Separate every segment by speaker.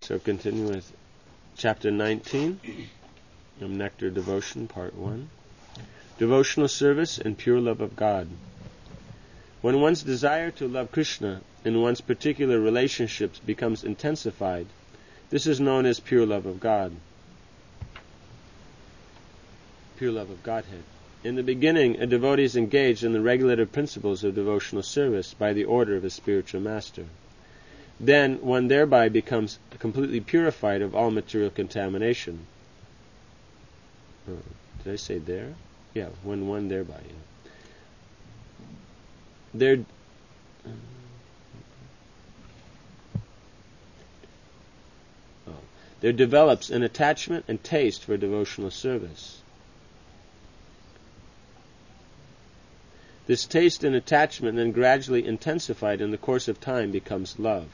Speaker 1: So continue with chapter 19 of Nectar Devotion, part 1. Devotional service and pure love of God. When one's desire to love Krishna in one's particular relationships becomes intensified, this is known as pure love of God. Pure love of Godhead. In the beginning, a devotee is engaged in the regulative principles of devotional service by the order of his spiritual master. Then one thereby becomes completely purified of all material contamination. Did I say there? Yeah, when one thereby. Yeah. There develops an attachment and taste for devotional service. This taste and attachment, then gradually intensified in the course of time, becomes love.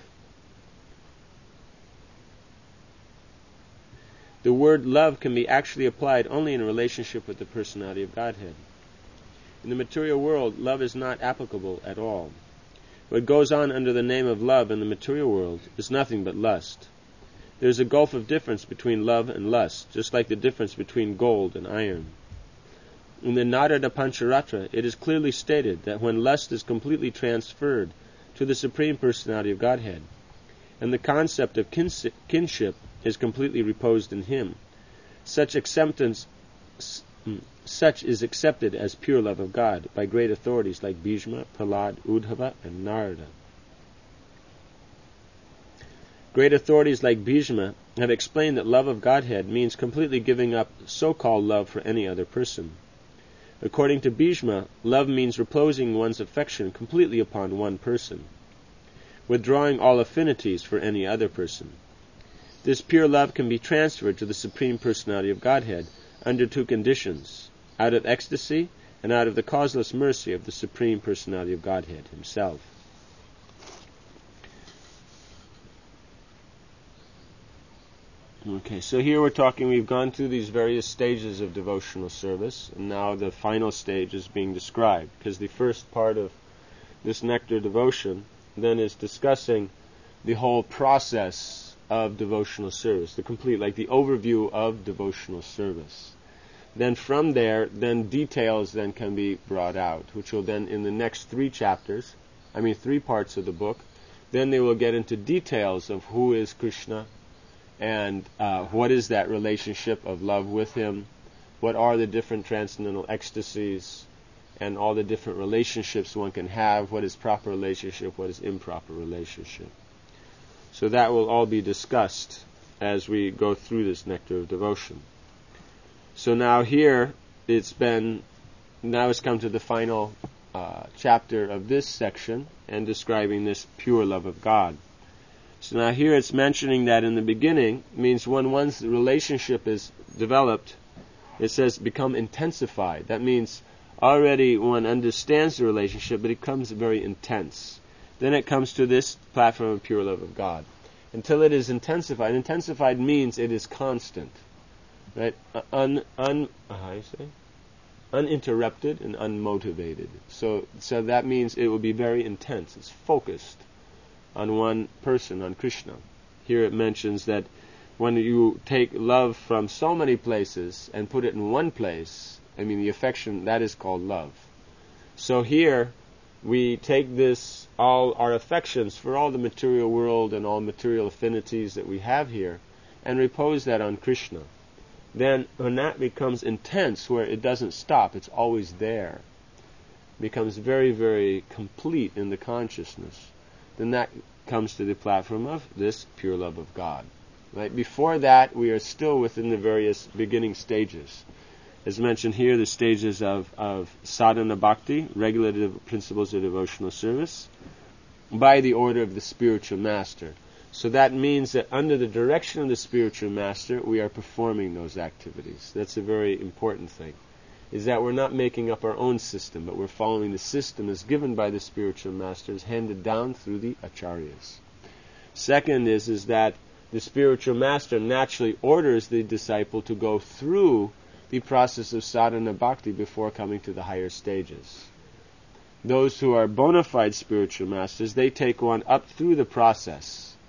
Speaker 1: The word love can be actually applied only in relationship with the personality of Godhead. In the material world, love is not applicable at all. What goes on under the name of love in the material world is nothing but lust. There is a gulf of difference between love and lust, just like the difference between gold and iron. In the Narada Pancharatra, it is clearly stated that when lust is completely transferred to the Supreme Personality of Godhead, and the concept of kinship is completely reposed in Him, such is accepted as pure love of God by great authorities like Bhishma, Prahlad, Uddhava, and Narada. Great authorities like Bhishma have explained that love of Godhead means completely giving up so-called love for any other person. According to Bhishma, love means reposing one's affection completely upon one person, withdrawing all affinities for any other person. This pure love can be transferred to the Supreme Personality of Godhead under two conditions: out of ecstasy and out of the causeless mercy of the Supreme Personality of Godhead Himself. Okay, so here we've gone through these various stages of devotional service, and now the final stage is being described, because the first part of this nectar devotion then is discussing the whole process of devotional service, the overview of devotional service. Then from there, details then can be brought out, which will then, in the next three parts of the book, then they will get into details of who is Krishna, and what is that relationship of love with Him, what are the different transcendental ecstasies, and all the different relationships one can have, what is proper relationship, what is improper relationship. So that will all be discussed as we go through this nectar of devotion. So now here, it's come to the final chapter of this section, and describing this pure love of God. So now here it's mentioning that in the beginning means when one's relationship is developed, it says become intensified. That means already one understands the relationship, but it becomes very intense. Then it comes to this platform of pure love of God. Until it is intensified. Intensified means it is constant. Right? Uninterrupted and unmotivated. So that means it will be very intense. It's focused on one person, on Krishna. Here it mentions that when you take love from so many places and put it in one place, the affection, that is called love. So here we take all our affections for all the material world and all material affinities that we have here, and repose that on Krishna. Then when that becomes intense, where it doesn't stop, it's always there, becomes very, very complete in the consciousness, then that comes to the platform of this pure love of God. Right? Before that, we are still within the various beginning stages. As mentioned here, the stages of sadhana bhakti, regulative principles of devotional service, by the order of the spiritual master. So that means that under the direction of the spiritual master, we are performing those activities. That's a very important thing, is that we're not making up our own system, but we're following the system as given by the spiritual masters, handed down through the acharyas. Second is that the spiritual master naturally orders the disciple to go through the process of sadhana bhakti before coming to the higher stages. Those who are bona fide spiritual masters, they take one up through the process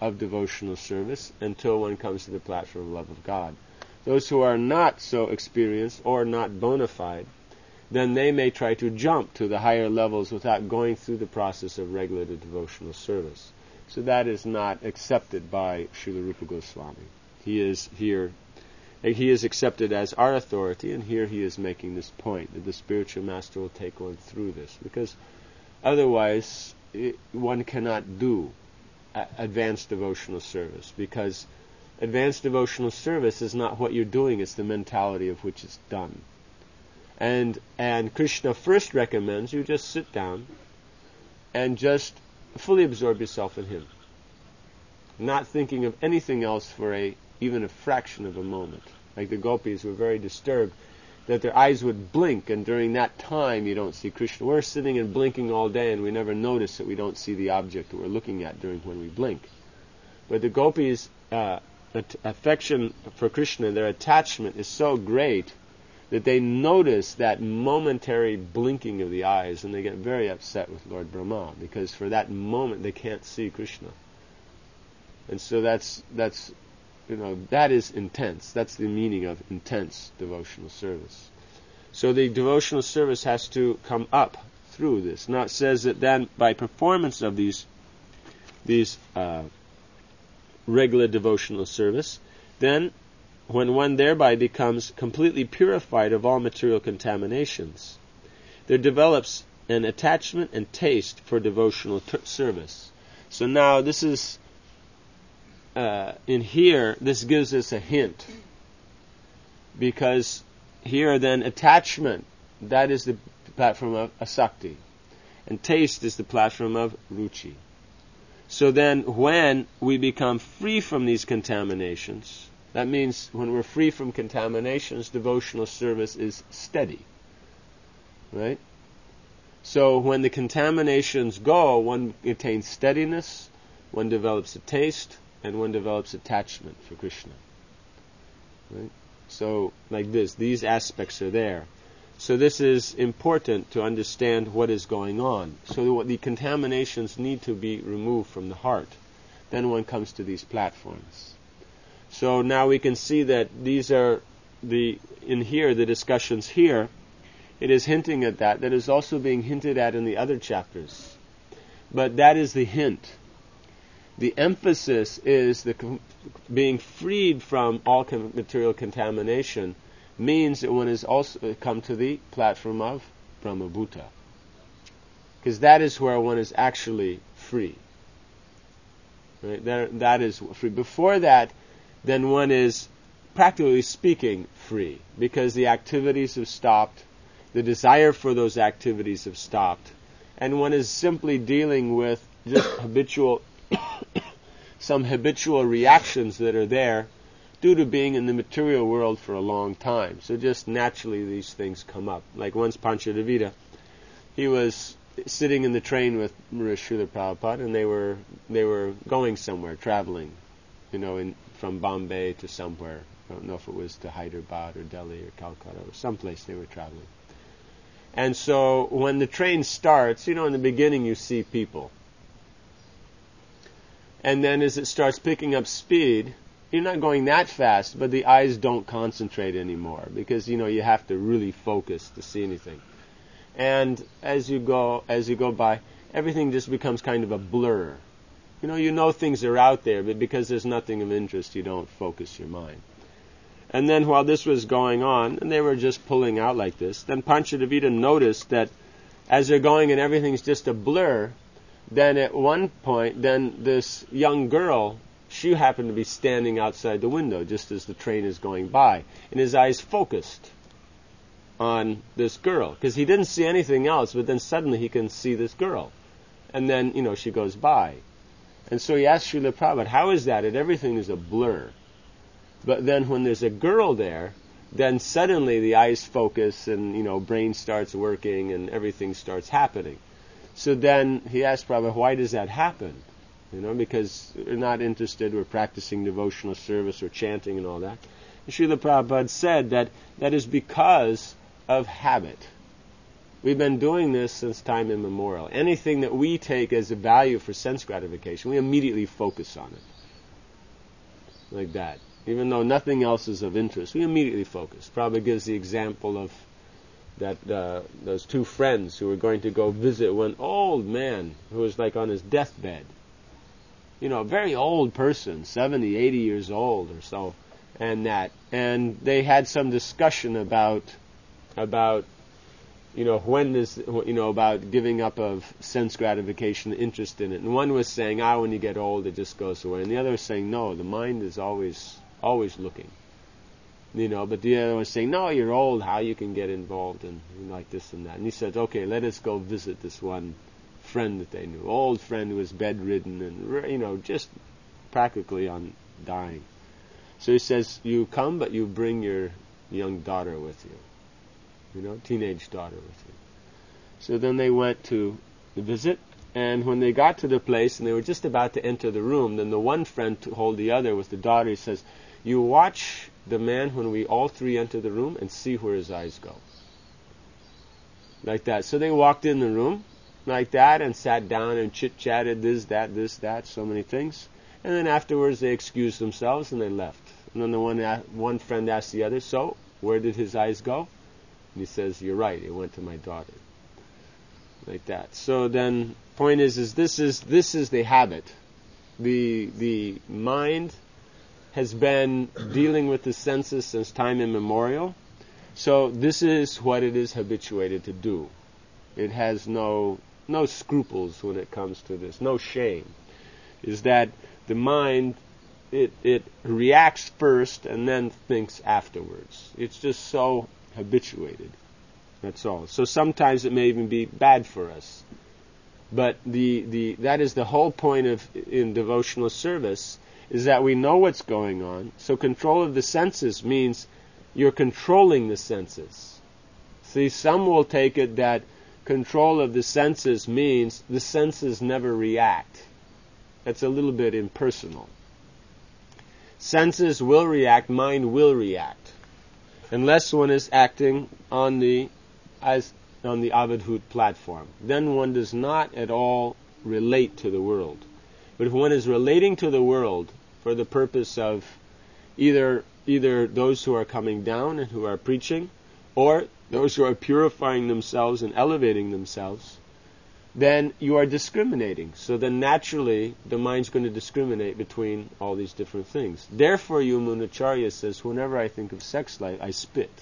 Speaker 1: of devotional service until one comes to the platform of love of God. Those who are not so experienced or not bona fide, then they may try to jump to the higher levels without going through the process of regulated devotional service. So that is not accepted by Srila Rupa Goswami. He is accepted as our authority, and here he is making this point, that the spiritual master will take one through this, because otherwise one cannot do advanced devotional service, because advanced devotional service is not what you're doing, it's the mentality of which it's done. And Krishna first recommends you just sit down and just fully absorb yourself in him, not thinking of anything else for even a fraction of a moment. Like the gopis were very disturbed that their eyes would blink, and during that time you don't see Krishna. We're sitting and blinking all day, and we never notice that we don't see the object that we're looking at during when we blink. But the gopis' affection for Krishna, their attachment is so great that they notice that momentary blinking of the eyes, and they get very upset with Lord Brahma, because for that moment they can't see Krishna. And so that is intense. That's the meaning of intense devotional service. So the devotional service has to come up through this. Now it says that then by performance of these regular devotional service, then when one thereby becomes completely purified of all material contaminations, there develops an attachment and taste for devotional service. So now this is in here, this gives us a hint, because here then attachment, that is the platform of asakti, and taste is the platform of ruchi. So then when we become free from these contaminations, that means when we're free from contaminations, devotional service is steady. Right? So when the contaminations go, one attains steadiness, one develops a taste, and one develops attachment for Krishna. Right? So like this, these aspects are there. So this is important to understand what is going on. So the contaminations need to be removed from the heart. Then one comes to these platforms. So now we can see that these are the discussions here, it is hinting at that. That is also being hinted at in the other chapters. But that is the hint. The emphasis is being freed from all material contamination means that one has also come to the platform of Brahmabhuta. Because that is where one is actually free. Right? That is free. Before that, then one is, practically speaking, free, because the activities have stopped, the desire for those activities have stopped, and one is simply dealing with just some habitual reactions that are there due to being in the material world for a long time. So just naturally these things come up. Like once Panchadevita, he was sitting in the train with Srila Prabhupada, and they were going somewhere, traveling, from Bombay to somewhere. I don't know if it was to Hyderabad or Delhi or Calcutta or someplace they were traveling. And so when the train starts, in the beginning you see people. And then as it starts picking up speed, you're not going that fast, but the eyes don't concentrate anymore, because you have to really focus to see anything. And as you go by, everything just becomes kind of a blur. Things are out there, but because there's nothing of interest, you don't focus your mind. And then while this was going on, and they were just pulling out like this, then Panchadevita noticed that as they're going and everything's just a blur, then at one point, then this young girl, she happened to be standing outside the window just as the train is going by, and his eyes focused on this girl, because he didn't see anything else, but then suddenly he can see this girl. And then, she goes by. And so he asked Srila Prabhupada, how is that? Everything is a blur. But then when there's a girl there, then suddenly the eyes focus and, brain starts working and everything starts happening. So then he asked Prabhupada, why does that happen? Because we're not interested, we're practicing devotional service or chanting and all that. And Srila Prabhupada said that is because of habit. We've been doing this since time immemorial. Anything that we take as a value for sense gratification, we immediately focus on it. Like that. Even though nothing else is of interest, we immediately focus. Prabhupada gives the example of that those two friends who were going to go visit one old man who was like on his deathbed. A very old person, 70, 80 years old or so, and they had some discussion about when is about giving up of sense gratification, interest in it. And one was saying, when you get old, it just goes away. And the other was saying, no, the mind is always looking. But the other was saying, no, you're old, how you can get involved in like this and that. And he said, okay, let us go visit this one friend that they knew, old friend who was bedridden and, just practically on dying. So he says, you come, but you bring your young daughter with you, teenage daughter with you. So then they went to the visit, and when they got to the place and they were just about to enter the room, then the one friend told the other with the daughter, he says, you watch the man when we all three enter the room and see where his eyes go. Like that. So they walked in the room like that and sat down and chit-chatted this, that, so many things. And then afterwards they excused themselves and they left. And then the one friend asked the other, so, where did his eyes go? And he says, you're right, it went to my daughter. Like that. So then, point is this is the habit. The mind has been dealing with the senses since time immemorial. So this is what it is habituated to do. It has no scruples when it comes to this, no shame. Is that the mind, it reacts first and then thinks afterwards. It's just so habituated. That's all. So sometimes it may even be bad for us. But that is the whole point in devotional service, is that we know what's going on. So control of the senses means you're controlling the senses. See, some will take it that control of the senses means the senses never react. That's a little bit impersonal. Senses will react, mind will react. Unless one is acting on the Avadhut platform. Then one does not at all relate to the world. But if one is relating to the world for the purpose of either those who are coming down and who are preaching, or those who are purifying themselves and elevating themselves, then you are discriminating. So then naturally the mind's going to discriminate between all these different things. Therefore, Yamunacharya says, whenever I think of sex life, I spit.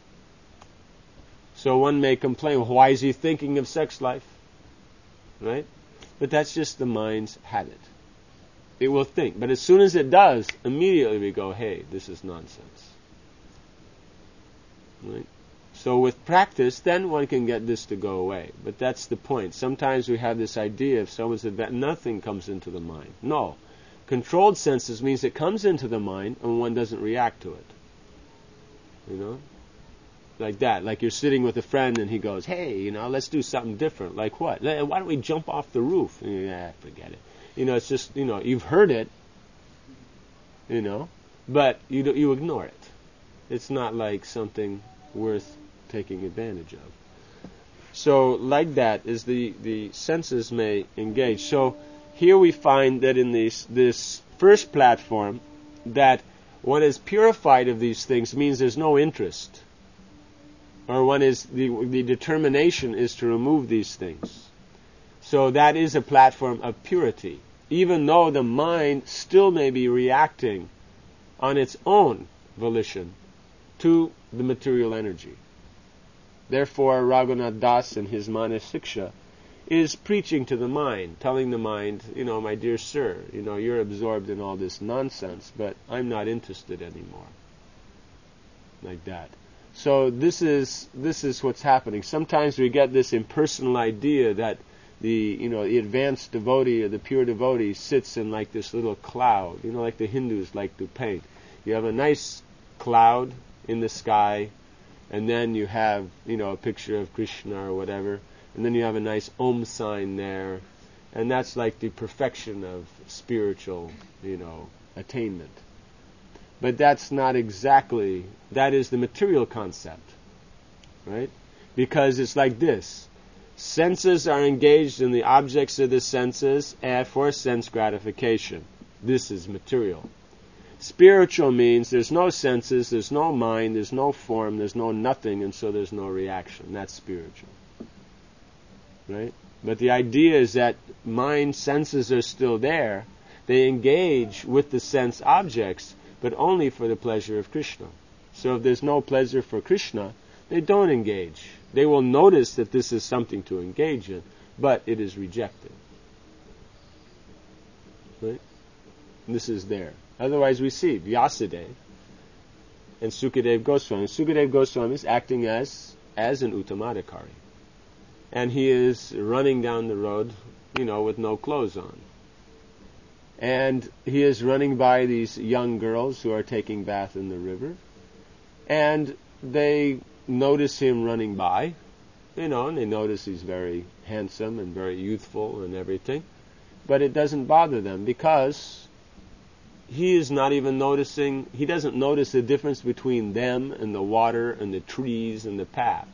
Speaker 1: So one may complain, why is he thinking of sex life? Right? But that's just the mind's habit. It will think. But as soon as it does, immediately we go, hey, this is nonsense. Right? So with practice, then one can get this to go away. But that's the point. Sometimes we have this idea, if someone's nothing comes into the mind. No. Controlled senses means it comes into the mind and one doesn't react to it. Like that. Like you're sitting with a friend and he goes, hey, let's do something different. Like what? Why don't we jump off the roof? Yeah, forget it. It's just, you've heard it, but you ignore it. It's not like something worth taking advantage of. So like that is the senses may engage. So here we find that in this first platform, that one is purified of these things means there's no interest. Or one is, the determination is to remove these things. So that is a platform of purity. Even though the mind still may be reacting on its own volition to the material energy. Therefore, Raghunath Das in his Manasiksha is preaching to the mind, telling the mind, my dear sir, you're absorbed in all this nonsense, but I'm not interested anymore. Like that. So this is what's happening. Sometimes we get this impersonal idea that the advanced devotee or the pure devotee sits in like this little cloud, like the Hindus like to paint. You have a nice cloud in the sky, and then you have, a picture of Krishna or whatever, and then you have a nice Om sign there, and that's like the perfection of spiritual, attainment. But that's not exactly, that is the material concept, right? Because it's like this. Senses are engaged in the objects of the senses and for sense gratification. This is material. Spiritual means there's no senses, there's no mind, there's no form, there's no nothing, and so there's no reaction. That's spiritual. Right? But the idea is that mind, senses are still there. They engage with the sense objects, but only for the pleasure of Krishna. So if there's no pleasure for Krishna, they don't engage. They will notice that this is something to engage in, but it is rejected. Right? This is there. Otherwise we see Vyasadeva and Sukadeva Goswami. Sukadeva Goswami is acting as an Uttamadhikari. And he is running down the road, with no clothes on. And he is running by these young girls who are taking bath in the river. And they notice him running by, and they notice he's very handsome and very youthful and everything. But it doesn't bother them because he is not even noticing, he doesn't notice the difference between them and the water and the trees and the path.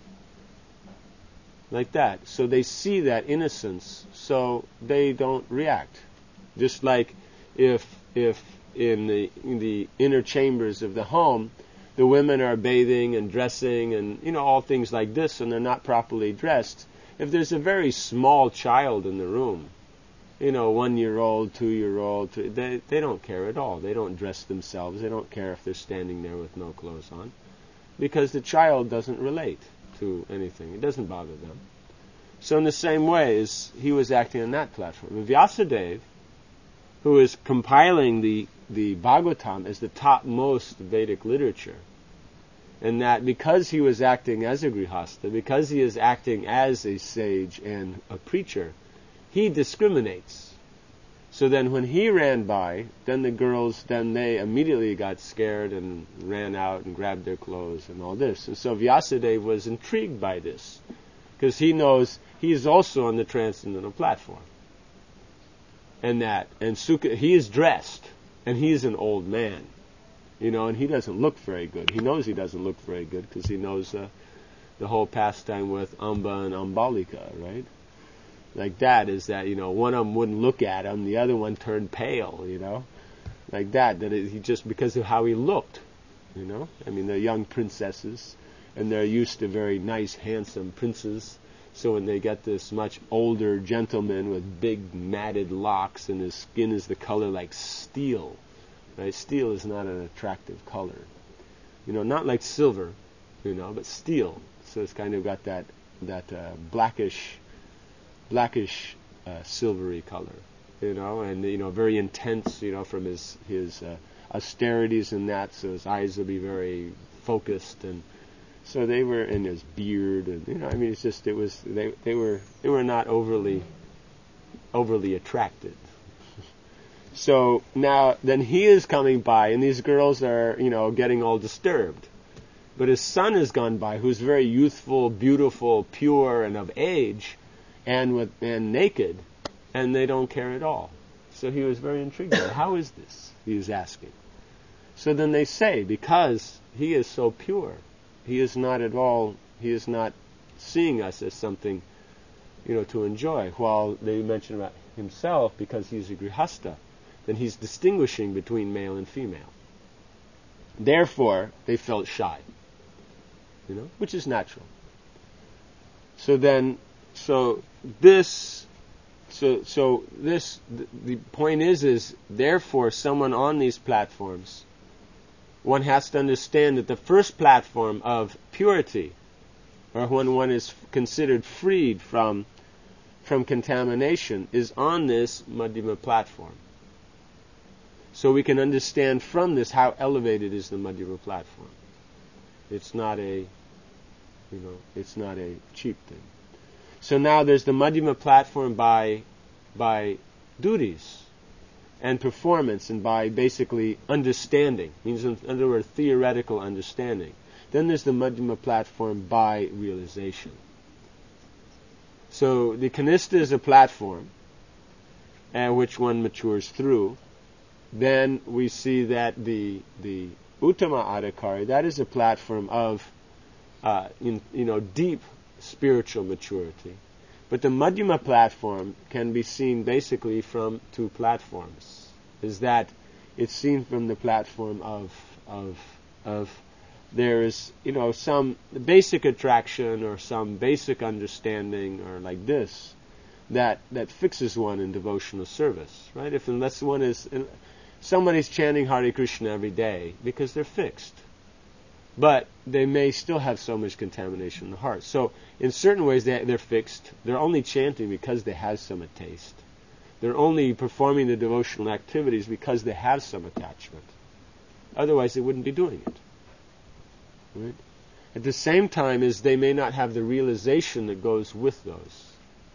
Speaker 1: Like that. So they see that innocence, so they don't react. Just like if in the inner chambers of the home, the women are bathing and dressing and, all things like this, and they're not properly dressed. If there's a very small child in the room, 1-year-old, 2-year-old, they don't care at all. They don't dress themselves. They don't care if they're standing there with no clothes on. Because the child doesn't relate to anything. It doesn't bother them. So in the same way as he was acting on that platform. And Vyasadeva, who is compiling the Bhagavatam as the topmost Vedic literature, and that because he was acting as a grihastha, because he is acting as a sage and a preacher, he discriminates. So then when he ran by, then the girls, they immediately got scared and ran out and grabbed their clothes and all this. And so Vyasadeva was intrigued by this, because he knows he is also on the transcendental platform. And he is dressed, and he is an old man, and he doesn't look very good. He knows he doesn't look very good because he knows the whole pastime with Amba and Ambalika, right? Like that is that, one of them wouldn't look at him, the other one turned pale, like that he just because of how he looked, they're young princesses, and they're used to very nice, handsome princes. So when they get this much older gentleman with big matted locks and his skin is the color like steel, right? Steel is not an attractive color, not like silver, but steel. So it's kind of got that blackish silvery color, and very intense, from his austerities and that. So his eyes will be very focused, and so they were in his beard, and it's just they were not overly attracted. So now then he is coming by, and these girls are getting all disturbed. But his son has gone by, who's very youthful, beautiful, pure, and of age, and naked, and they don't care at all. So he was very intrigued. How is this? He was asking. So then they say, because he is so pure, he is not seeing us as something, to enjoy. While they mention about himself, because he's a grihastha, then he's distinguishing between male and female. Therefore, they felt shy, which is natural. The point is therefore someone on these platforms, one has to understand that the first platform of purity, or when one is considered freed from contamination, is on this Madhyama platform. So we can understand from this how elevated is the Madhyama platform. It's not a cheap thing. So now there's the Madhyama platform by duties and performance, and by basically understanding, means in other words theoretical understanding. Then there's the Madhyama platform by realization. So the Kanistha is a platform which one matures through. Then we see that the Uttama Adhikari, that is a platform of deep spiritual maturity. But the Madhyama platform can be seen basically from two platforms. Is that it's seen from the platform of there is, some basic attraction or some basic understanding or like this that fixes one in devotional service, right? Somebody's chanting Hare Krishna every day because they're fixed. But they may still have so much contamination in the heart. So in certain ways they're fixed. They're only chanting because they have some taste. They're only performing the devotional activities because they have some attachment. Otherwise they wouldn't be doing it. Right? At the same time as they may not have the realization that goes with those.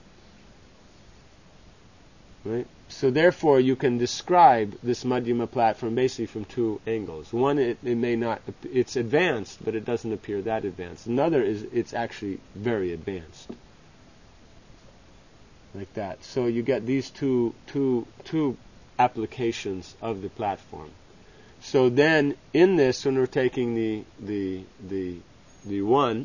Speaker 1: Right? So therefore you can describe this Madhyama platform basically from two angles. One, it may not, it's advanced, but it doesn't appear that advanced. Another is it's actually very advanced. Like that. So you get these two applications of the platform. So then in this, when we're taking the one,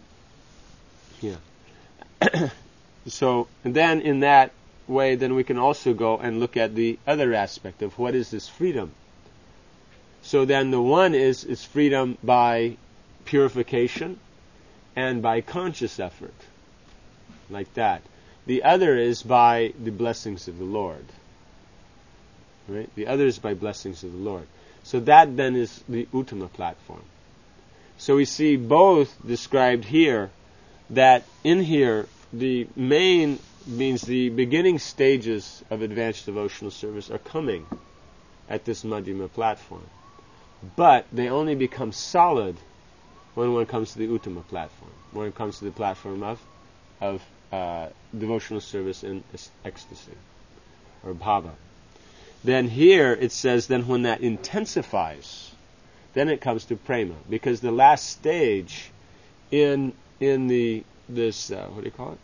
Speaker 1: so and then in that way, then we can also go and look at the other aspect of what is this freedom. So then the one is freedom by purification and by conscious effort, like that. The other is by the blessings of the Lord. Right? The other is by blessings of the Lord. So that then is the Uttama platform. So we see both described here, that in here the main means the beginning stages of advanced devotional service are coming at this Madhyama platform. But they only become solid when one comes to the Uttama platform, when it comes to the platform of devotional service in ecstasy, or bhava. Then here it says, then when that intensifies, then it comes to prema, because the last stage in this what do you call it?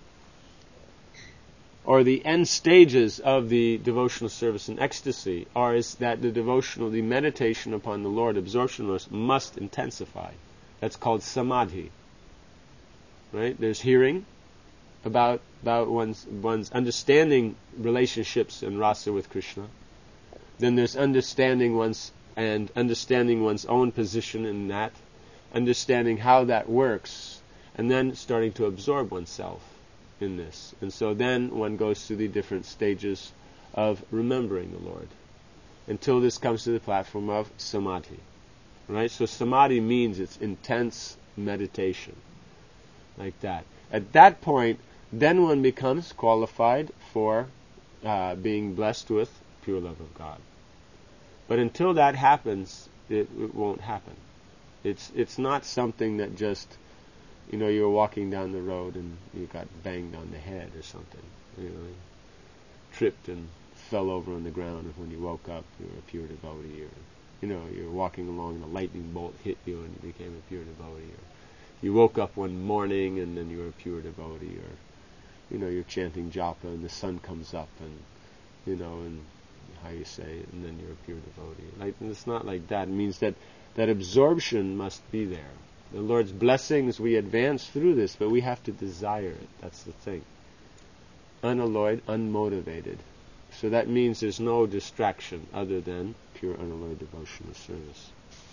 Speaker 1: Or the end stages of the devotional service in ecstasy is that the meditation upon the Lord, absorption must intensify. That's called samadhi. Right? There's hearing about one's understanding relationships and rasa with Krishna. Then there's understanding one's own position in that, understanding how that works, and then starting to absorb oneself in this. And so then one goes through the different stages of remembering the Lord until this comes to the platform of samadhi. Right? So samadhi means it's intense meditation. Like that. At that point, then one becomes qualified for being blessed with pure love of God. But until that happens, it won't happen. It's not something that just, you're walking down the road and you got banged on the head or something. You tripped and fell over on the ground, and when you woke up, you were a pure devotee. Or, you're walking along and a lightning bolt hit you and you became a pure devotee. Or you woke up one morning and then you were a pure devotee. Or, you're chanting japa and the sun comes up and, and how you say it, and then you're a pure devotee. It's not like that. It means that absorption must be there. The Lord's blessings, we advance through this, but we have to desire it. That's the thing. Unalloyed, unmotivated. So that means there's no distraction other than pure unalloyed devotional service.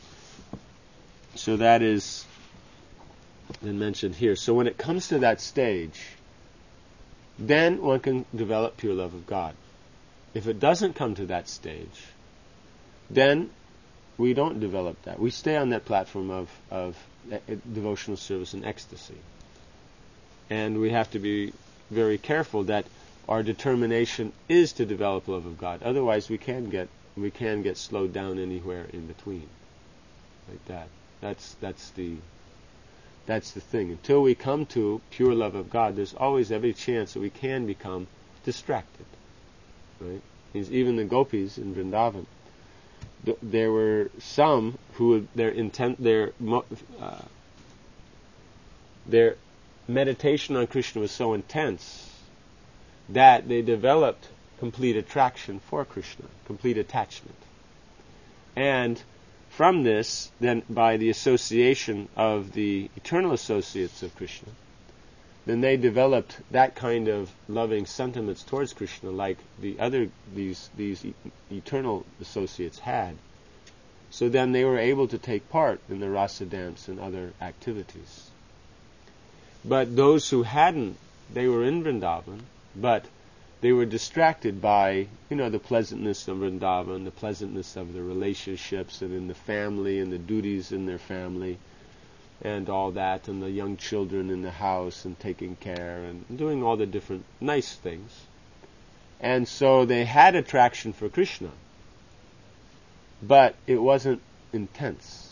Speaker 1: So that is then mentioned here. So when it comes to that stage, then one can develop pure love of God. If it doesn't come to that stage, then we don't develop that. We stay on that platform of devotional service and ecstasy. And we have to be very careful that our determination is to develop love of God. Otherwise we can get slowed down anywhere in between. Like that. That's the thing. Until we come to pure love of God, there's always every chance that we can become distracted. Right? Because even the gopis in Vrindavan, there were some who their meditation on Krishna was so intense that they developed complete attraction for Krishna, complete attachment. And from this, then by the association of the eternal associates of Krishna, then they developed that kind of loving sentiments towards Krishna like these eternal associates had. So then they were able to take part in the rasa dance and other activities. But those who hadn't, they were in Vrindavan, but they were distracted by, the pleasantness of Vrindavan, the pleasantness of the relationships and in the family and the duties in their family and all that, and the young children in the house and taking care and doing all the different nice things. And so they had attraction for Krishna, but it wasn't intense.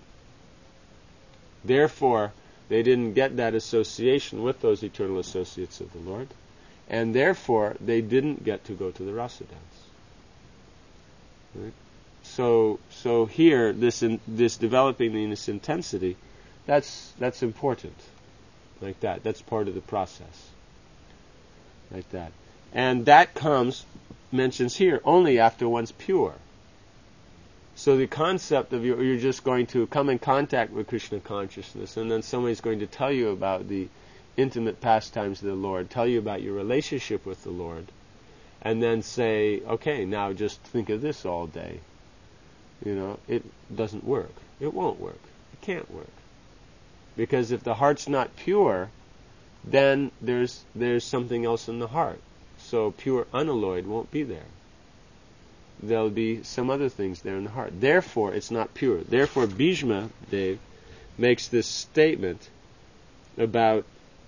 Speaker 1: Therefore, they didn't get that association with those eternal associates of the Lord, and therefore they didn't get to go to the rasa dance. Right? So here, this developing this intensity, that's important, like that. That's part of the process, like that. And that mentions here, only after one's pure. So the concept of you're just going to come in contact with Krishna consciousness, and then somebody's going to tell you about the intimate pastimes of the Lord, tell you about your relationship with the Lord, and then say, okay, now just think of this all day. It doesn't work. It won't work. It can't work. Because if the heart's not pure, then there's something else in the heart. So pure unalloyed won't be there. There'll be some other things there in the heart. Therefore, it's not pure. Therefore, Bhishma Dev makes this statement about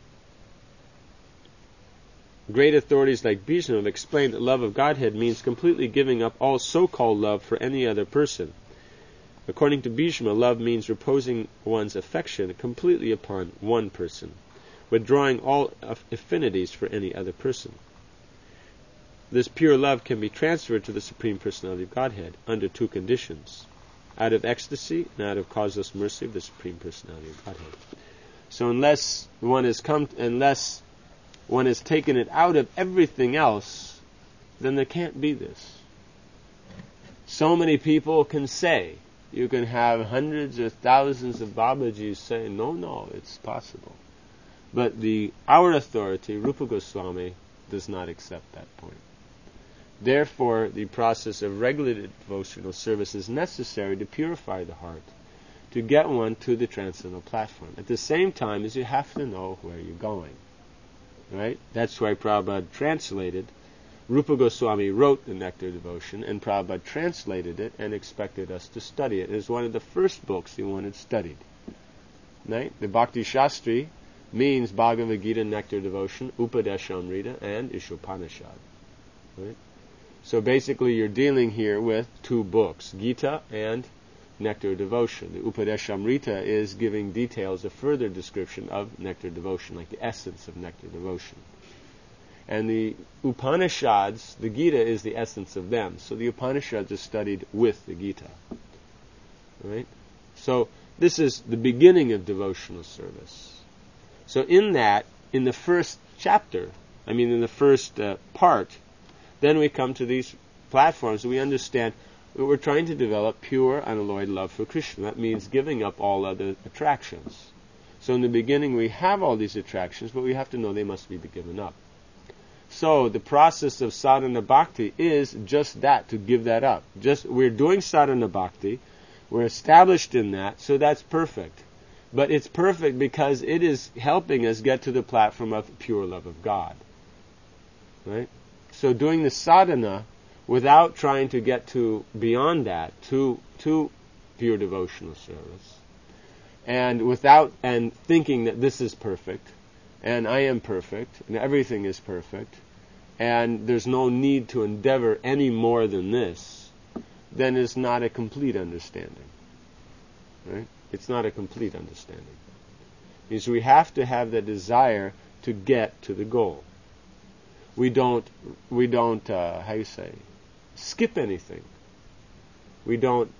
Speaker 1: great authorities like Bhishma have explained that love of Godhead means completely giving up all so-called love for any other person. According to Bhishma, love means reposing one's affection completely upon one person, withdrawing all affinities for any other person. This pure love can be transferred to the Supreme Personality of Godhead under two conditions: out of ecstasy and out of causeless mercy of the Supreme Personality of Godhead. So unless one has taken it out of everything else, then there can't be this. So many people can say, you can have hundreds or thousands of Babajis saying, no, it's possible. But our authority, Rupa Goswami, does not accept that point. Therefore, the process of regulated devotional service is necessary to purify the heart, to get one to the transcendental platform. At the same time as you have to know where you're going. Right? That's why Prabhupada translated. Rupa Goswami wrote the Nectar Devotion, and Prabhupada translated it and expected us to study it. It was one of the first books he wanted studied. Right? The Bhakti Shastri means Bhagavad Gita, Nectar Devotion, Upadeshamrita, and Ishopanishad. Right? So basically you're dealing here with two books, Gita and Nectar Devotion. The Upadeshamrita is giving details, a further description of Nectar Devotion, like the essence of Nectar Devotion. And the Upanishads, the Gita is the essence of them. So the Upanishads are studied with the Gita. Right? So this is the beginning of devotional service. So in the first chapter, in the first part, then we come to these platforms. We understand that we're trying to develop pure, unalloyed love for Krishna. That means giving up all other attractions. So in the beginning we have all these attractions, but we have to know they must be given up. So the process of sadhana bhakti is just that, to give that up. We're doing sadhana bhakti, we're established in that, so that's perfect. But it's perfect because it is helping us get to the platform of pure love of God. Right? So doing the sadhana without trying to get to beyond that, to pure devotional service, and thinking that this is perfect, and I am perfect, and everything is perfect, and there's no need to endeavor any more than this, then it's not a complete understanding. Right? It's not a complete understanding. It means we have to have the desire to get to the goal. We don't skip anything. We don't,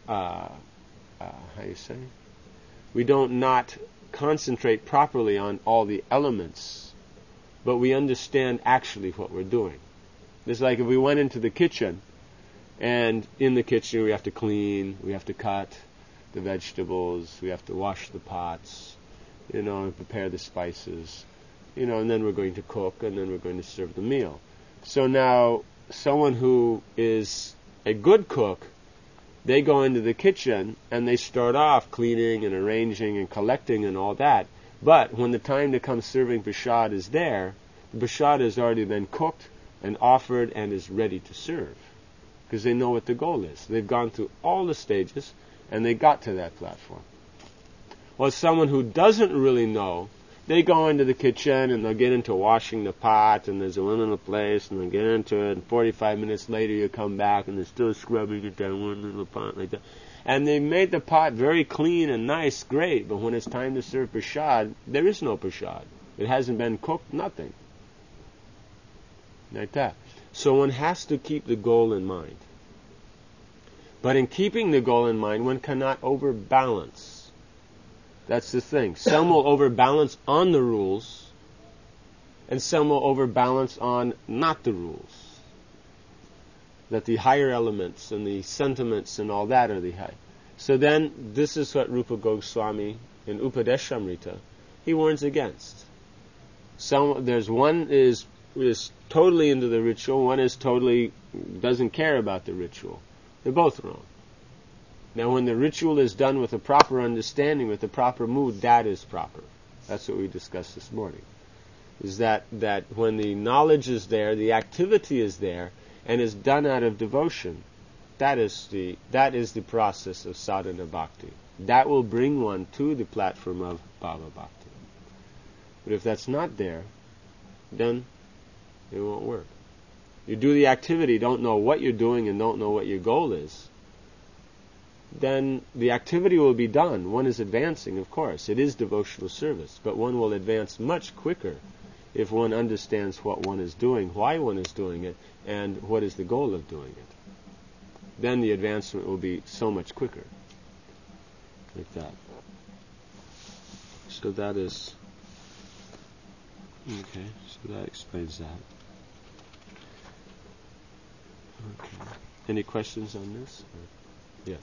Speaker 1: we don't not concentrate properly on all the elements, but we understand actually what we're doing. It's like if we went into the kitchen, and in the kitchen we have to clean, we have to cut the vegetables, we have to wash the pots, and prepare the spices, and then we're going to cook, and then we're going to serve the meal. So now, someone who is a good cook, they go into the kitchen and they start off cleaning and arranging and collecting and all that. But when the time to come serving prasad is there, the prasad has already been cooked and offered and is ready to serve. Because they know what the goal is. They've gone through all the stages and they got to that platform. Well, someone who doesn't really know, they go into the kitchen and they'll get into washing the pot, and there's a one in the place, and they'll get into it, and 45 minutes later you come back and they're still scrubbing it down one little pot like that. And they made the pot very clean and nice, great, but when it's time to serve prasad, there is no prasad. It hasn't been cooked, nothing. Like that. So one has to keep the goal in mind. But in keeping the goal in mind, one cannot overbalance. That's the thing. Some will overbalance on the rules, and some will overbalance on not the rules. That the higher elements and the sentiments and all that are the high. So then, this is what Rupa Goswami in Upadeshamrita, he warns against. There's one is totally into the ritual, one is totally doesn't care about the ritual. They're both wrong. Now, when the ritual is done with a proper understanding, with a proper mood, that is proper. That's what we discussed this morning. Is that when the knowledge is there, the activity is there, and is done out of devotion, that is the process of sadhana bhakti. That will bring one to the platform of bhava bhakti. But if that's not there, then it won't work. You do the activity, don't know what you're doing, and don't know what your goal is, then the activity will be done. One is advancing, of course. It is devotional service, but one will advance much quicker if one understands what one is doing, why one is doing it, and what is the goal of doing it. Then the advancement will be so much quicker. Like that. So that is... Okay, so that explains that. Okay. Any questions on this? Yes.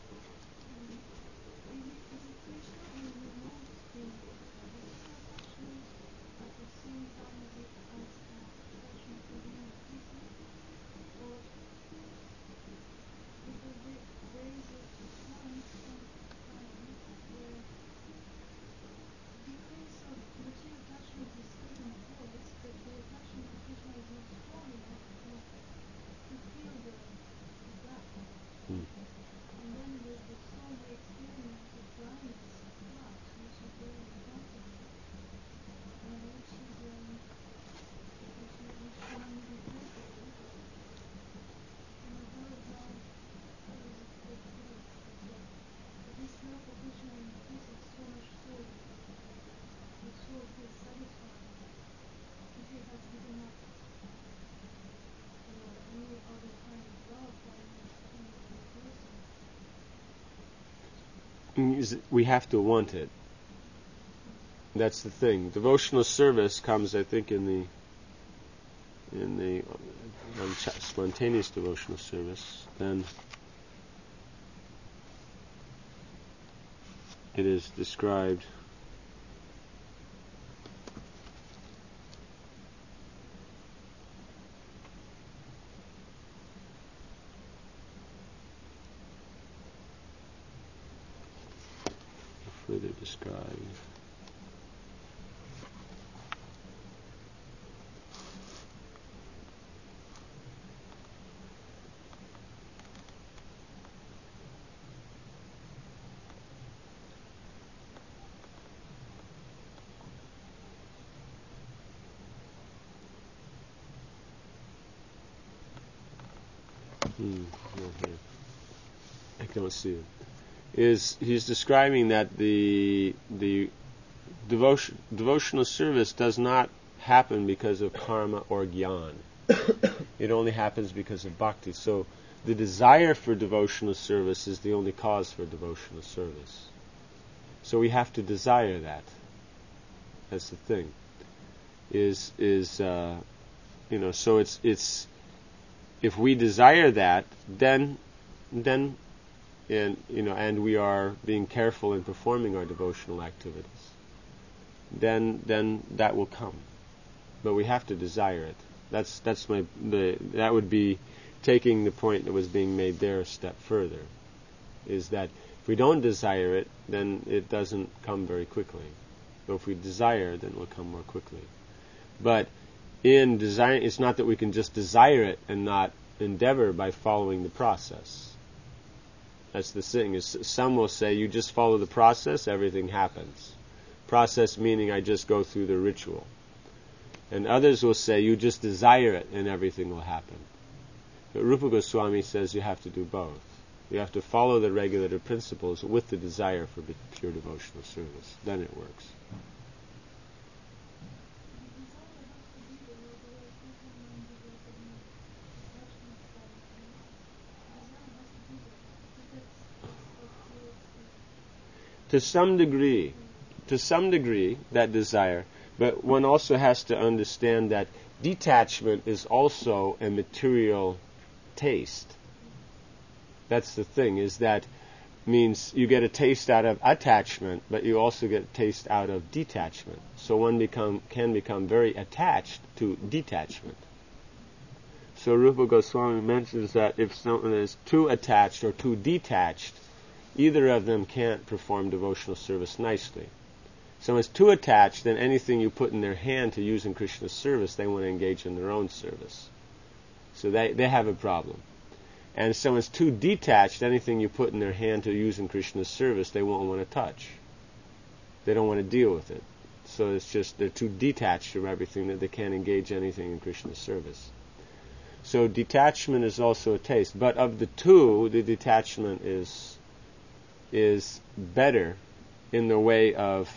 Speaker 1: We have to want it. That's the thing. Devotional service comes, I think, in the spontaneous devotional service. Then it is described further described. Okay. I don't see it. He's describing that the devotional service does not happen because of karma or jnana. It only happens because of bhakti. So the desire for devotional service is the only cause for devotional service. So we have to desire that. That's the thing. So it's if we desire that, then and we are being careful in performing our devotional activities. then that will come. But we have to desire it. That would be taking the point that was being made there a step further, is that if we don't desire it, then it doesn't come very quickly. But if we desire, then it will come more quickly. But in desire, it's not that we can just desire it and not endeavor by following the process. That's the thing. Is some will say, you just follow the process, everything happens. Process meaning I just go through the ritual. And others will say, you just desire it and everything will happen. But Rupa Goswami says you have to do both. You have to follow the regulative principles with the desire for pure devotional service. Then it works. To some degree, that desire, but one also has to understand that detachment is also a material taste. That's the thing, is that means you get a taste out of attachment, but you also get a taste out of detachment. So one can become very attached to detachment. So Rupa Goswami mentions that if someone is too attached or too detached, either of them can't perform devotional service nicely. Someone's too attached, then anything you put in their hand to use in Krishna's service, they want to engage in their own service. So they have a problem. And if someone's too detached, anything you put in their hand to use in Krishna's service, they won't want to touch. They don't want to deal with it. So it's just they're too detached from everything that they can't engage anything in Krishna's service. So detachment is also a taste. But of the two, the detachment is better in the way of,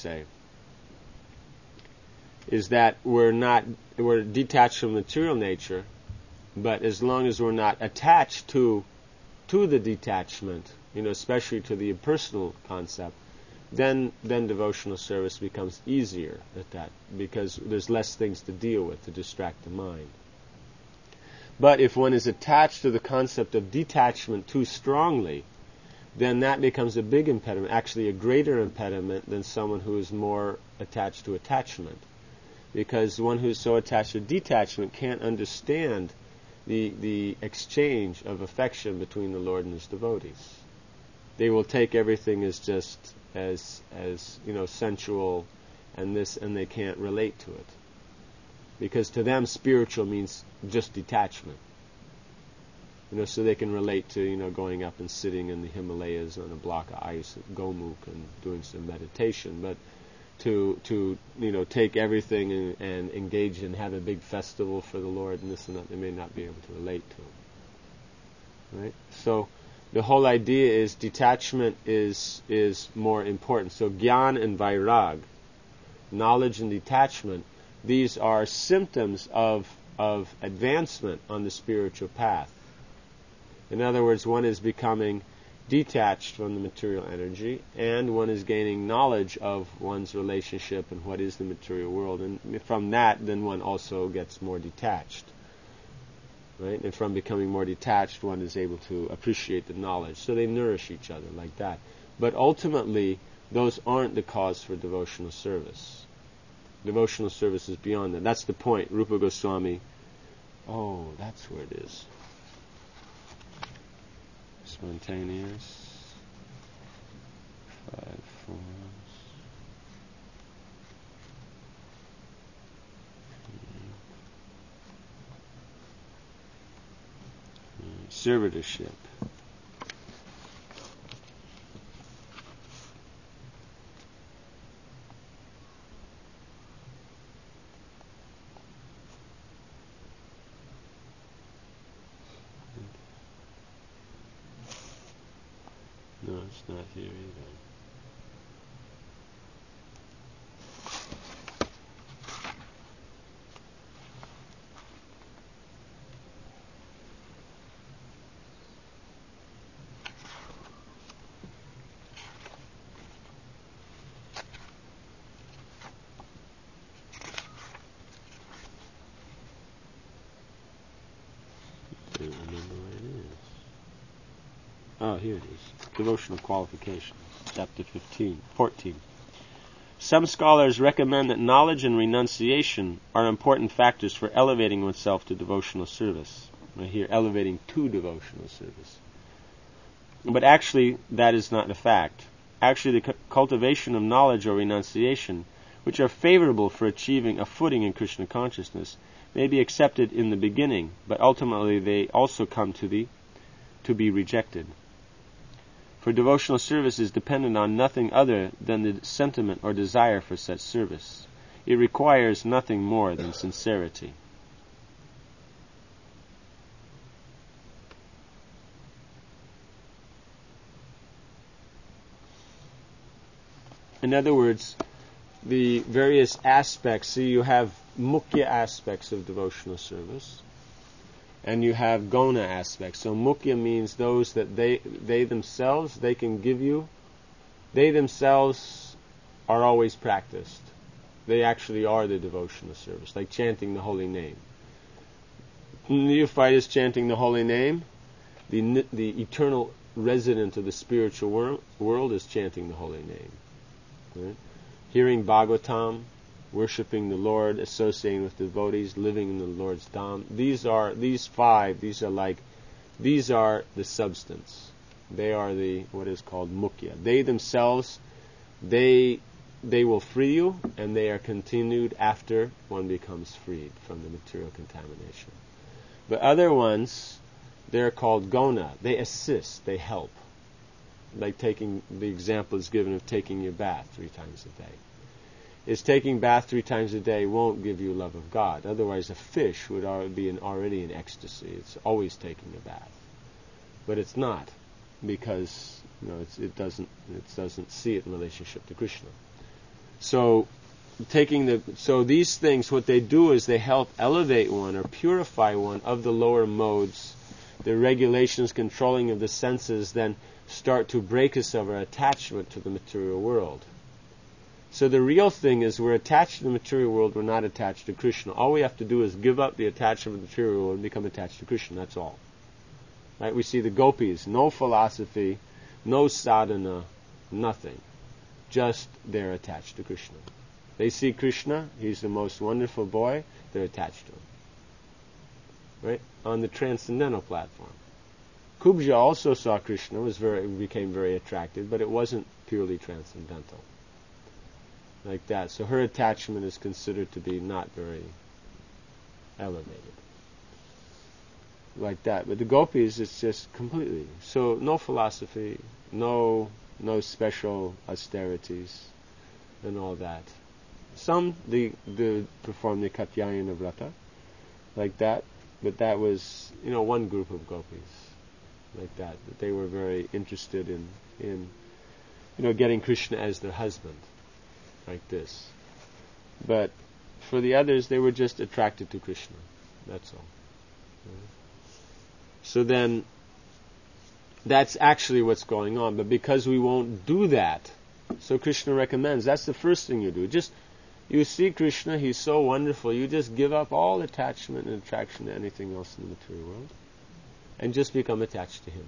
Speaker 1: is that we're detached from material nature, but as long as we're not attached to the detachment, especially to the impersonal concept, then devotional service becomes easier at that, because there's less things to deal with to distract the mind. But if one is attached to the concept of detachment too strongly, then that becomes a big impediment, actually a greater impediment than someone who is more attached to attachment. Because one who's so attached to detachment can't understand the exchange of affection between the Lord and His devotees. They will take everything as just as sensual and they can't relate to it. Because to them spiritual means just detachment. So they can relate to, going up and sitting in the Himalayas on a block of ice at Gomukh and doing some meditation. But to take everything and engage and have a big festival for the Lord and this and that, they may not be able to relate to it. Right? So the whole idea is detachment is more important. So Gyan and Vairag, knowledge and detachment, these are symptoms of advancement on the spiritual path. In other words, one is becoming detached from the material energy, and one is gaining knowledge of one's relationship and what is the material world. And from that, then one also gets more detached. Right? And from becoming more detached, one is able to appreciate the knowledge. So they nourish each other like that. But ultimately, those aren't the cause for devotional service. Devotional service is beyond that. That's the point. Rupa Goswami. Oh, that's where it is. Spontaneous. 5 forms. Servitorship. No, it's not here either. I don't remember where it is. Oh, here it is. Devotional qualifications, chapter 14. Some scholars recommend that knowledge and renunciation are important factors for elevating oneself to devotional service. Right here, elevating to devotional service. But actually, that is not the fact. Actually, the cultivation of knowledge or renunciation, which are favorable for achieving a footing in Krishna consciousness, may be accepted in the beginning, but ultimately they also come to be rejected. For devotional service is dependent on nothing other than the sentiment or desire for such service. It requires nothing more than sincerity. In other words, the various aspects, see, you have mukhya aspects of devotional service, and you have gona aspects. So mukhya means those that they themselves, they can give you, they themselves are always practiced. They actually are the devotional service, like chanting the holy name. Neophyte is chanting the holy name. The eternal resident of the spiritual world is chanting the holy name. Right? Hearing Bhagavatam, worshipping the Lord, associating with devotees, living in the Lord's Dham. These are the substance. They are the what is called mukhya. They themselves, they will free you, and they are continued after one becomes freed from the material contamination. But other ones, they're called gona. They assist, they help. Like taking, the example is given of taking your bath 3 times a day. Is taking bath 3 times a day won't give you love of God. Otherwise, a fish would be already in ecstasy. It's always taking a bath, but it's not, because it doesn't see it in relationship to Krishna. So these things, what they do is they help elevate one or purify one of the lower modes. The regulations controlling of the senses then start to break us of our attachment to the material world. So the real thing is we're attached to the material world, we're not attached to Krishna. All we have to do is give up the attachment to the material world and become attached to Krishna, that's all. Right? We see the gopis, no philosophy, no sadhana, nothing. Just they're attached to Krishna. They see Krishna, he's the most wonderful boy, they're attached to him. Right? On the transcendental platform. Kubja also saw Krishna, became very attracted, but it wasn't purely transcendental. Like that. So her attachment is considered to be not very elevated. Like that. But the gopis, it's just completely. So no philosophy, no special austerities, and all that. Some they perform the Katyayana Vrata, like that, but that was one group of gopis. Like that they were very interested in getting Krishna as their husband, like this. But for the others, they were just attracted to Krishna. That's all. So then, that's actually what's going on. But because we won't do that, so Krishna recommends, that's the first thing you do. You see Krishna, he's so wonderful, you just give up all attachment and attraction to anything else in the material world, and just become attached to him.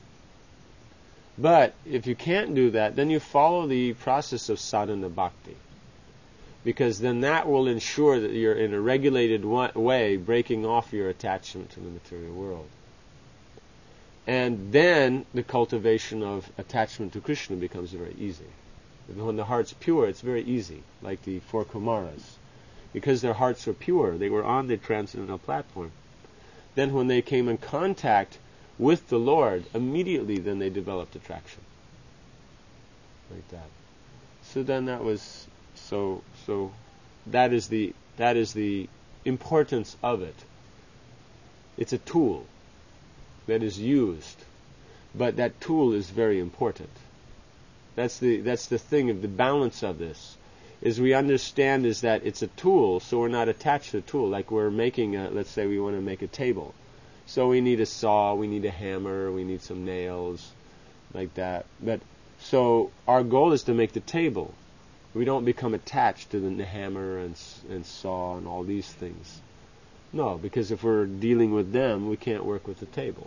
Speaker 1: But if you can't do that, then you follow the process of sadhana bhakti, because then that will ensure that you're in a regulated way breaking off your attachment to the material world. And then the cultivation of attachment to Krishna becomes very easy. When the heart's pure, it's very easy, like the 4 Kumaras. Because their hearts were pure, they were on the transcendental platform. Then when they came in contact with the Lord, immediately then they developed attraction. Like that. So then that was so that is the importance of it. It's a tool that is used, but that tool is very important. That's the thing of the balance of this, is we understand is that it's a tool, so we're not attached to the tool. Like we're making let's say we want to make a table. So we need a saw, we need a hammer, we need some nails, like that. But so our goal is to make the table. We don't become attached to the hammer and saw and all these things. No, because if we're dealing with them, we can't work with the table.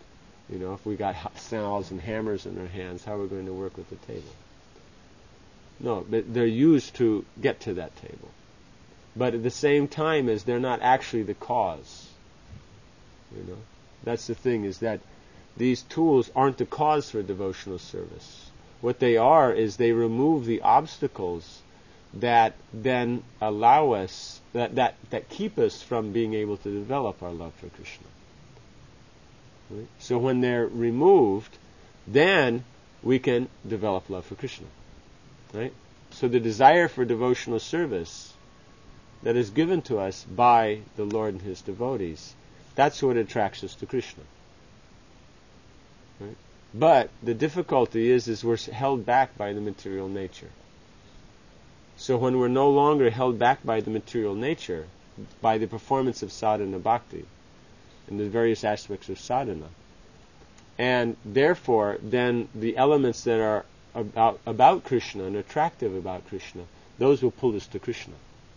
Speaker 1: If we got saws and hammers in our hands, how are we going to work with the table? No, but they're used to get to that table. But at the same time as they're not actually the cause. That's the thing, is that these tools aren't the cause for devotional service. What they are is they remove the obstacles that then allow us, that keep us from being able to develop our love for Krishna. Right? So when they're removed, then we can develop love for Krishna. Right? So the desire for devotional service that is given to us by the Lord and His devotees, that's what attracts us to Krishna. Right? But the difficulty is we're held back by the material nature. So when we're no longer held back by the material nature, by the performance of sadhana bhakti, and the various aspects of sadhana, and therefore then the elements that are about Krishna and attractive about Krishna, those will pull us to Krishna.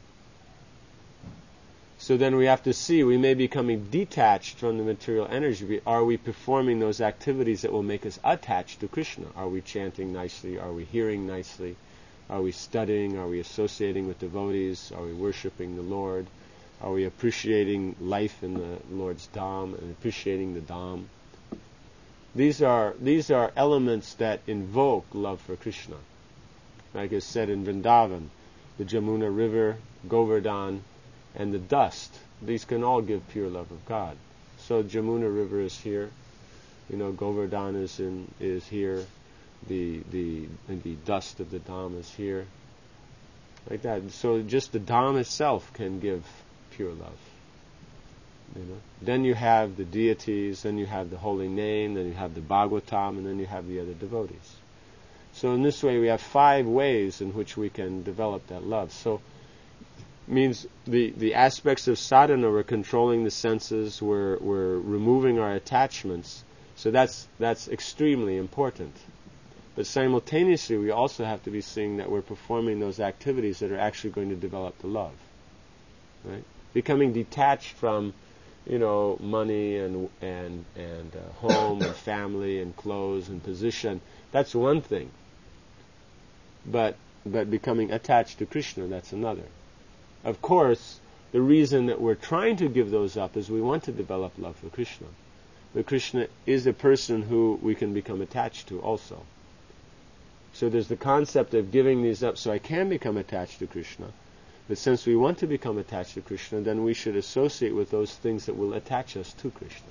Speaker 1: So then we have to see, we may be becoming detached from the material energy. Are we performing those activities that will make us attached to Krishna? Are we chanting nicely? Are we hearing nicely? Are we studying? Are we associating with devotees? Are we worshipping the Lord? Are we appreciating life in the Lord's Dham and appreciating the Dham? These are elements that invoke love for Krishna. Like is said in Vrindavan, the Jamuna River, Govardhan, and the dust. These can all give pure love of God. So Jamuna River is here. Govardhan is here. The dust of the Dham is here. Like that. So just the Dham itself can give pure love. Then you have the deities, then you have the holy name, then you have the Bhagavatam, and then you have the other devotees. So in this way we have 5 ways in which we can develop that love. So means the aspects of sadhana, we're controlling the senses, we're removing our attachments. So that's extremely important. But simultaneously we also have to be seeing that we're performing those activities that are actually going to develop the love. Right? Becoming detached from money and home and family and clothes and position, that's one thing. But becoming attached to Krishna, that's another. Of course, the reason that we're trying to give those up is we want to develop love for Krishna. But Krishna is a person who we can become attached to also. So there's the concept of giving these up so I can become attached to Krishna. But since we want to become attached to Krishna, then we should associate with those things that will attach us to Krishna.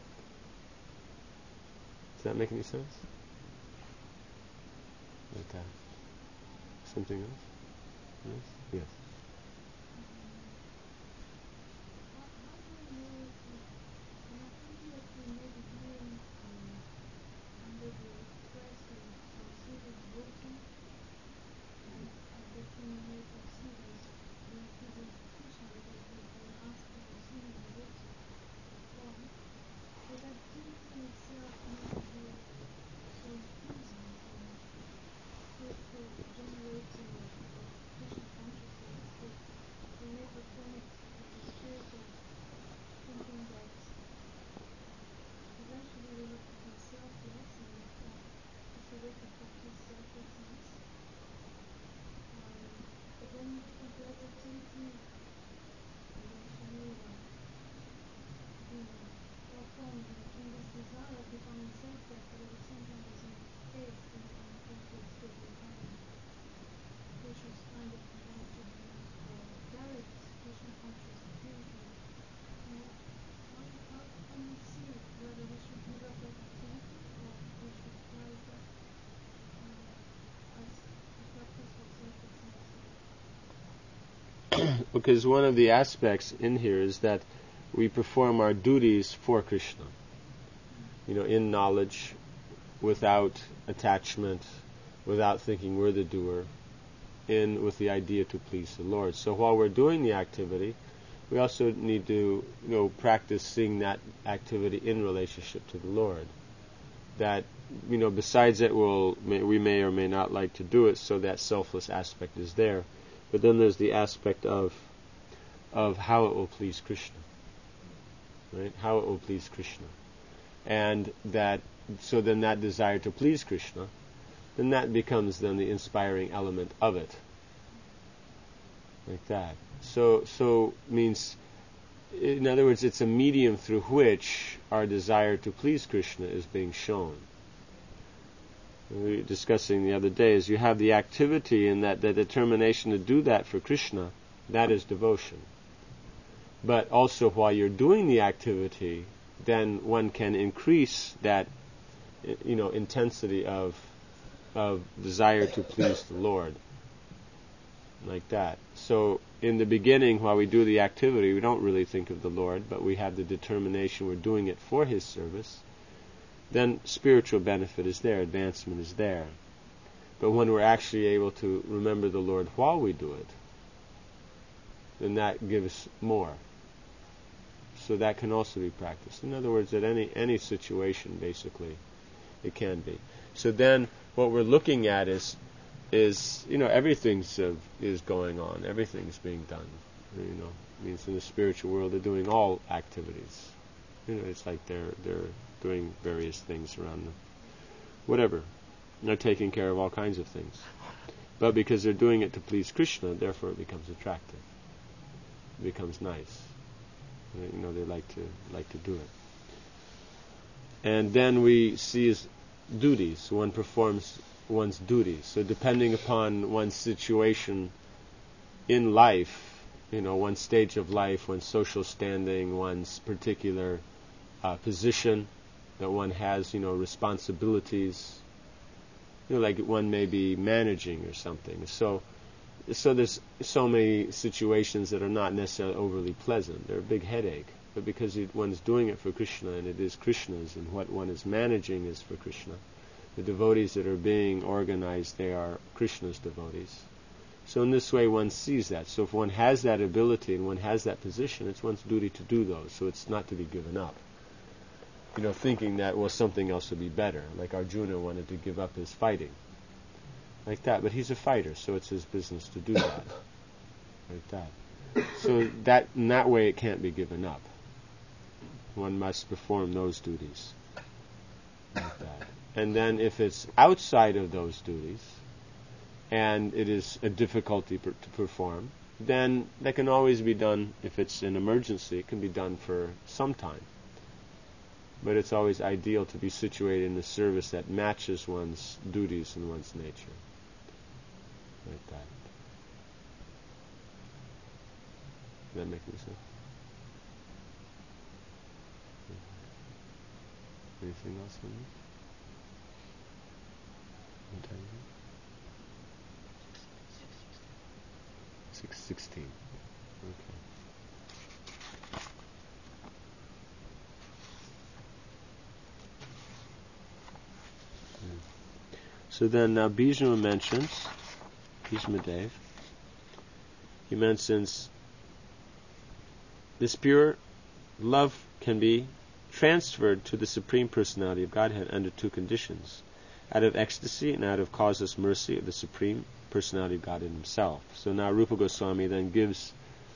Speaker 1: Does that make any sense? Like that. Something else? Yes? Yes. Because one of the aspects in here is that we perform our duties for Krishna. In knowledge, without attachment, without thinking we're the doer, with the idea to please the Lord. So while we're doing the activity, we also need to practice seeing that activity in relationship to the Lord. That besides that we may or may not like to do it, so that selfless aspect is there. But then there's the aspect of how it will please Krishna, right? How it will please Krishna, and so then that desire to please Krishna then that becomes then the inspiring element of it. Like that. So means, in other words, it's a medium through which our desire to please Krishna is being shown. We were discussing the other day, is you have the activity and that the determination to do that for Krishna, that is devotion. But also while you're doing the activity, then one can increase that, intensity of desire to please the Lord. Like that. So in the beginning, while we do the activity, we don't really think of the Lord, but we have the determination we're doing it for His service. Then spiritual benefit is there, advancement is there. But when we're actually able to remember the Lord while we do it, then that gives more. So that can also be practiced. In other words, at any situation, basically, it can be. So then what we're looking at is everything's is going on, everything's being done. Means in the spiritual world they're doing all activities. It's like they're doing various things around them. Whatever. They're taking care of all kinds of things. But because they're doing it to please Krishna, therefore it becomes attractive. It becomes nice. They like to do it. And then we see his duties. One performs one's duties. So depending upon one's situation in life, one's stage of life, one's social standing, one's particular position that one has, responsibilities, like one may be managing or something. So there's so many situations that are not necessarily overly pleasant. They're a big headache. But because one's doing it for Krishna, and it is Krishna's, and what one is managing is for Krishna, the devotees that are being organized, they are Krishna's devotees. So in this way one sees that. So if one has that ability and one has that position, it's one's duty to do those. So it's not to be given up. Thinking that, something else would be better. Like Arjuna wanted to give up his fighting. Like that. But he's a fighter, so it's his business to do that. Like that. So that in that way it can't be given up. One must perform those duties. Like that. And then if it's outside of those duties, and it is a difficulty to perform, then that can always be done. If it's an emergency, it can be done for some time. But it's always ideal to be situated in a service that matches one's duties and one's nature. Like that. Does that make any sense? Anything else on this? 6:16. Okay. So then now Bhishma mentions, Bhishmadev, he mentions this pure love can be transferred to the Supreme Personality of Godhead under two conditions: out of ecstasy and out of causeless mercy of the Supreme Personality of Godhead Himself. So now Rupa Goswami then gives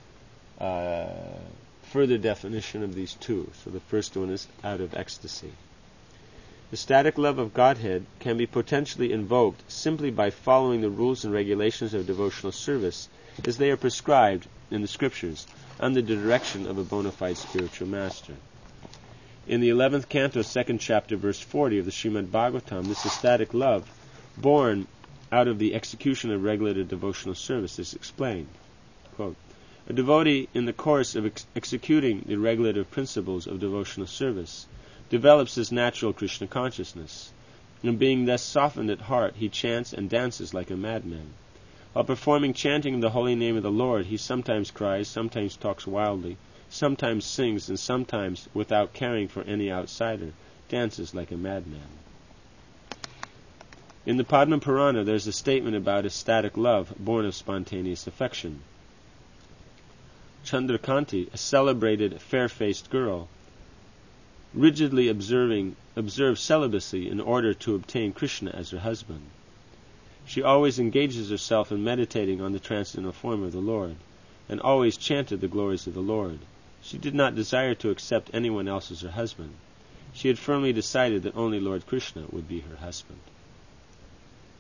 Speaker 1: further definition of these two. So the first one is out of ecstasy. The static love of Godhead can be potentially invoked simply by following the rules and regulations of devotional service as they are prescribed in the scriptures under the direction of a bona fide spiritual master. In the 11th canto, 2nd chapter, verse 40 of the Srimad Bhagavatam, this ecstatic love, born out of the execution of regulated devotional service, is explained. Quote, a devotee, in the course of executing the regulative principles of devotional service, develops his natural Krishna consciousness, and being thus softened at heart, he chants and dances like a madman. While performing chanting of the holy name of the Lord, he sometimes cries, sometimes talks wildly, sometimes sings, and sometimes, without caring for any outsider, dances like a madman. In the Padma Purana, there's a statement about ecstatic love born of spontaneous affection. Chandrakanti, a celebrated fair-faced girl, rigidly observes celibacy in order to obtain Krishna as her husband. She always engages herself in meditating on the transcendental form of the Lord, and always chanted the glories of the Lord. She did not desire to accept anyone else as her husband. She had firmly decided that only Lord Krishna would be her husband.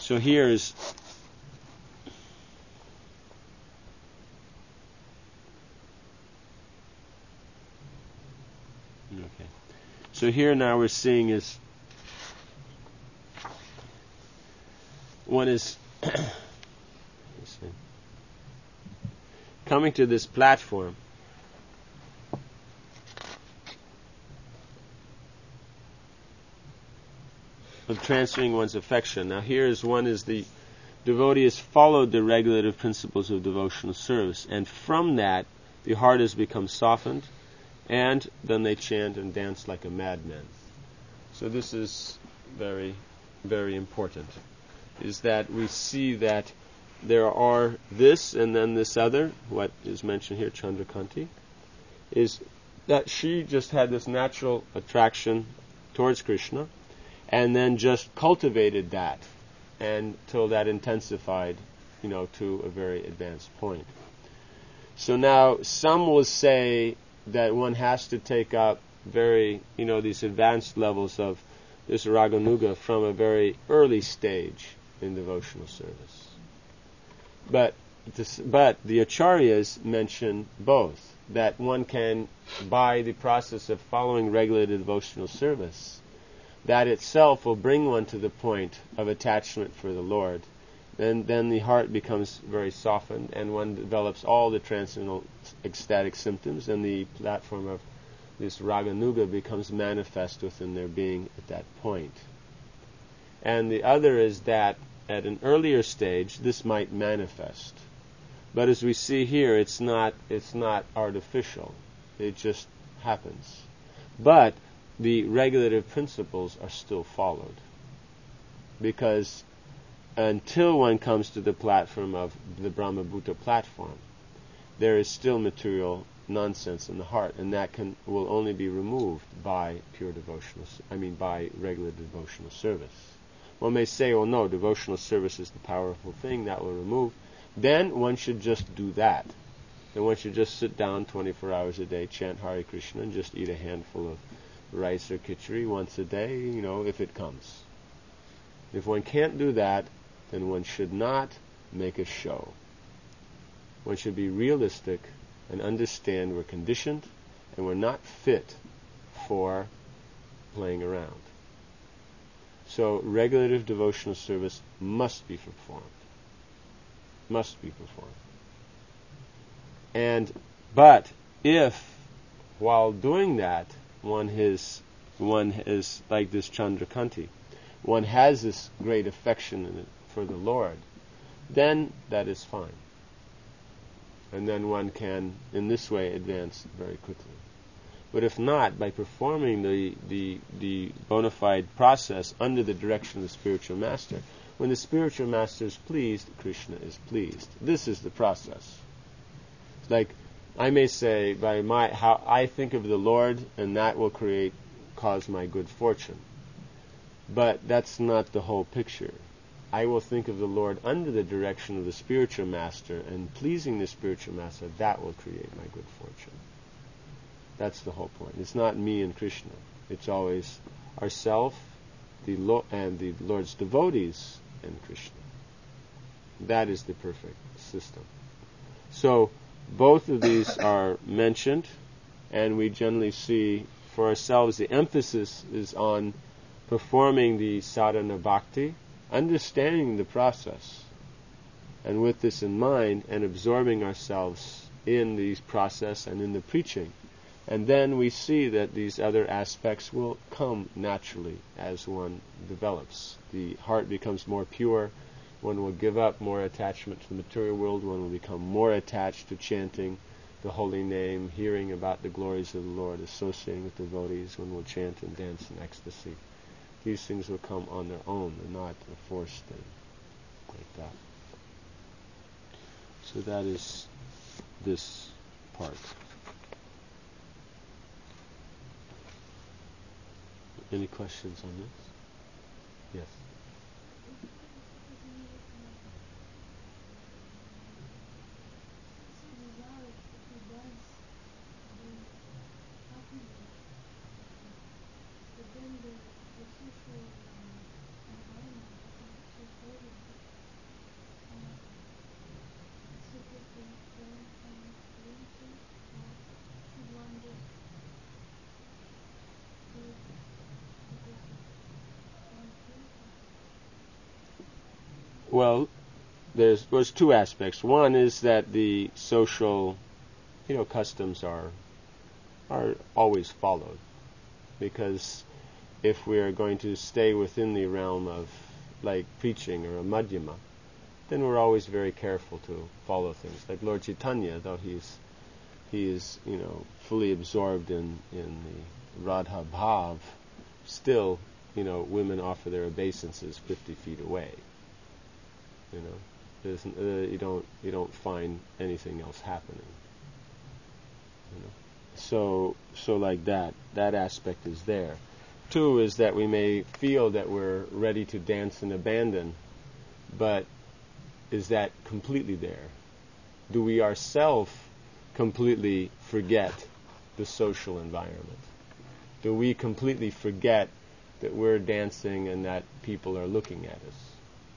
Speaker 1: So here is okay. So here now we're seeing is one is coming to this platform of transferring one's affection. Now here is one is the devotee has followed the regulative principles of devotional service, and from that the heart has become softened, and then they chant and dance like a madman. So this is very, very important, is that we see that there are this and then this other, what is mentioned here, Chandrakanti, is that she just had this natural attraction towards Krishna, and then just cultivated that until that intensified, to a very advanced point. So now some will say that one has to take up very, these advanced levels of this Raganuga from a very early stage in devotional service. But the acharyas mention both, that one can, by the process of following regulated devotional service, that itself will bring one to the point of attachment for the Lord. And then the heart becomes very softened, and one develops all the transcendental ecstatic symptoms, and the platform of this Raganuga becomes manifest within their being at that point. And the other is that at an earlier stage, this might manifest. But as we see here, it's not artificial. It just happens. But the regulative principles are still followed. Because until one comes to the platform of the Brahmabhuta platform, there is still material nonsense in the heart, and that will only be removed by by regular devotional service. One may say, oh no, devotional service is the powerful thing that will remove. Then one should just do that. Then one should just sit down 24 hours a day, chant Hare Krishna, and just eat a handful of rice or khichdi once a day, if it comes. If one can't do that, then one should not make a show. One should be realistic and understand we're conditioned and we're not fit for playing around. So regulative devotional service must be performed. Must be performed. But if while doing that one is like this Chandrakanti, one has this great affection for the Lord, then that is fine. And then one can, in this way, advance very quickly. But if not, by performing the bona fide process under the direction of the spiritual master, when the spiritual master is pleased, Krishna is pleased. This is the process. Like I may say, by how I think of the Lord, and that will cause my good fortune. But that's not the whole picture. I will think of the Lord under the direction of the spiritual master, and pleasing the spiritual master, that will create my good fortune. That's the whole point. It's not me and Krishna. It's always ourself, and the Lord's devotees, and Krishna. That is the perfect system. So both of these are mentioned, and we generally see for ourselves the emphasis is on performing the sadhana bhakti, understanding the process, and with this in mind, and absorbing ourselves in the process and in the preaching. And then we see that these other aspects will come naturally as one develops. The heart becomes more pure, one will give up more attachment to the material world, one will become more attached to chanting the holy name, hearing about the glories of the Lord, associating with devotees, one will chant and dance in ecstasy. These things will come on their own and not a forced thing like that. So that is this part. Any questions on this? Yes. Well, there's two aspects. One is that the social, customs are always followed, because if we are going to stay within the realm of like preaching or a madhyama, then we're always very careful to follow things. Like Lord Chaitanya, though he is fully absorbed in the Radha Bhav, still women offer their obeisances 50 feet away. You don't find anything else happening. So like that aspect is there. Two is that we may feel that we're ready to dance and abandon, but is that completely there? Do we ourselves completely forget the social environment? Do we completely forget that we're dancing and that people are looking at us?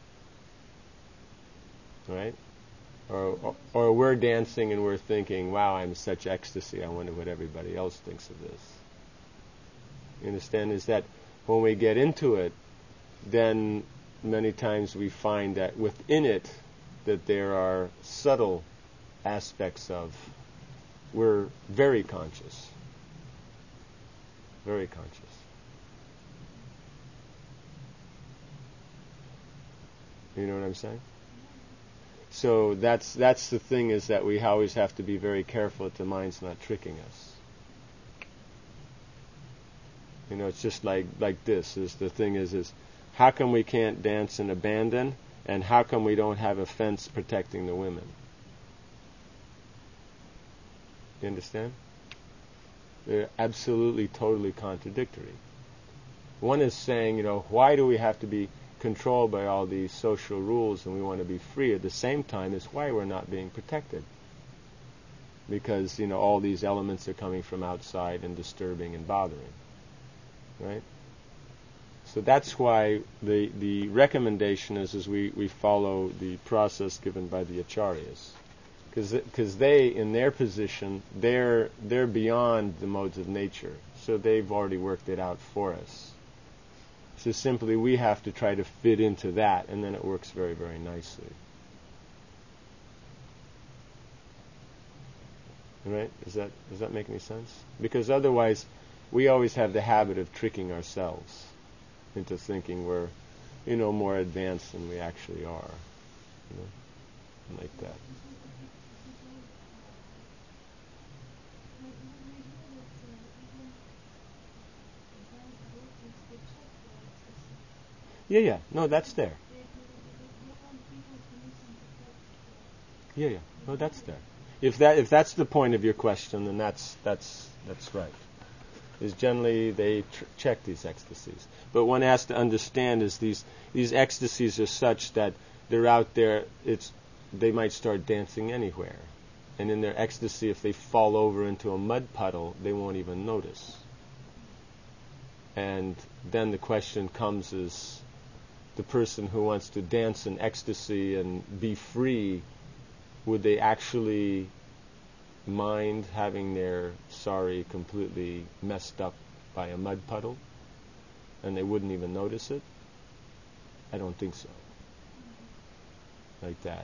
Speaker 1: Right? Or we're dancing and we're thinking, wow, I'm such ecstasy, I wonder what everybody else thinks of this. You understand? Is that when we get into it, then many times we find that within it, that there are subtle aspects of, we're very conscious. Very conscious. You know what I'm saying? So that's the thing, is that we always have to be very careful that the mind's not tricking us. It's just like this. Is the thing is how come we can't dance and abandon, and how come we don't have a fence protecting the women? You understand? They're absolutely, totally contradictory. One is saying, why do we have to be controlled by all these social rules and we want to be free? At the same time, is why we're not being protected. Because, all these elements are coming from outside and disturbing and bothering. Right? So that's why the recommendation is we follow the process given by the acharyas. Because they, in their position, they're beyond the modes of nature. So they've already worked it out for us. So simply we have to try to fit into that, and then it works very, very nicely. Right? Does that make any sense? Because otherwise, we always have the habit of tricking ourselves into thinking we're, more advanced than we actually are. Like that. Yeah. No, that's there. Yeah. No, that's there. If that's the point of your question, then that's right. Is generally they check these ecstasies, but one has to understand is these ecstasies are such that they're out there. They might start dancing anywhere, and in their ecstasy, if they fall over into a mud puddle, they won't even notice. And then the question comes: is the person who wants to dance in ecstasy and be free, would they actually mind having their sari completely messed up by a mud puddle and they wouldn't even notice it? I don't think so. Like that.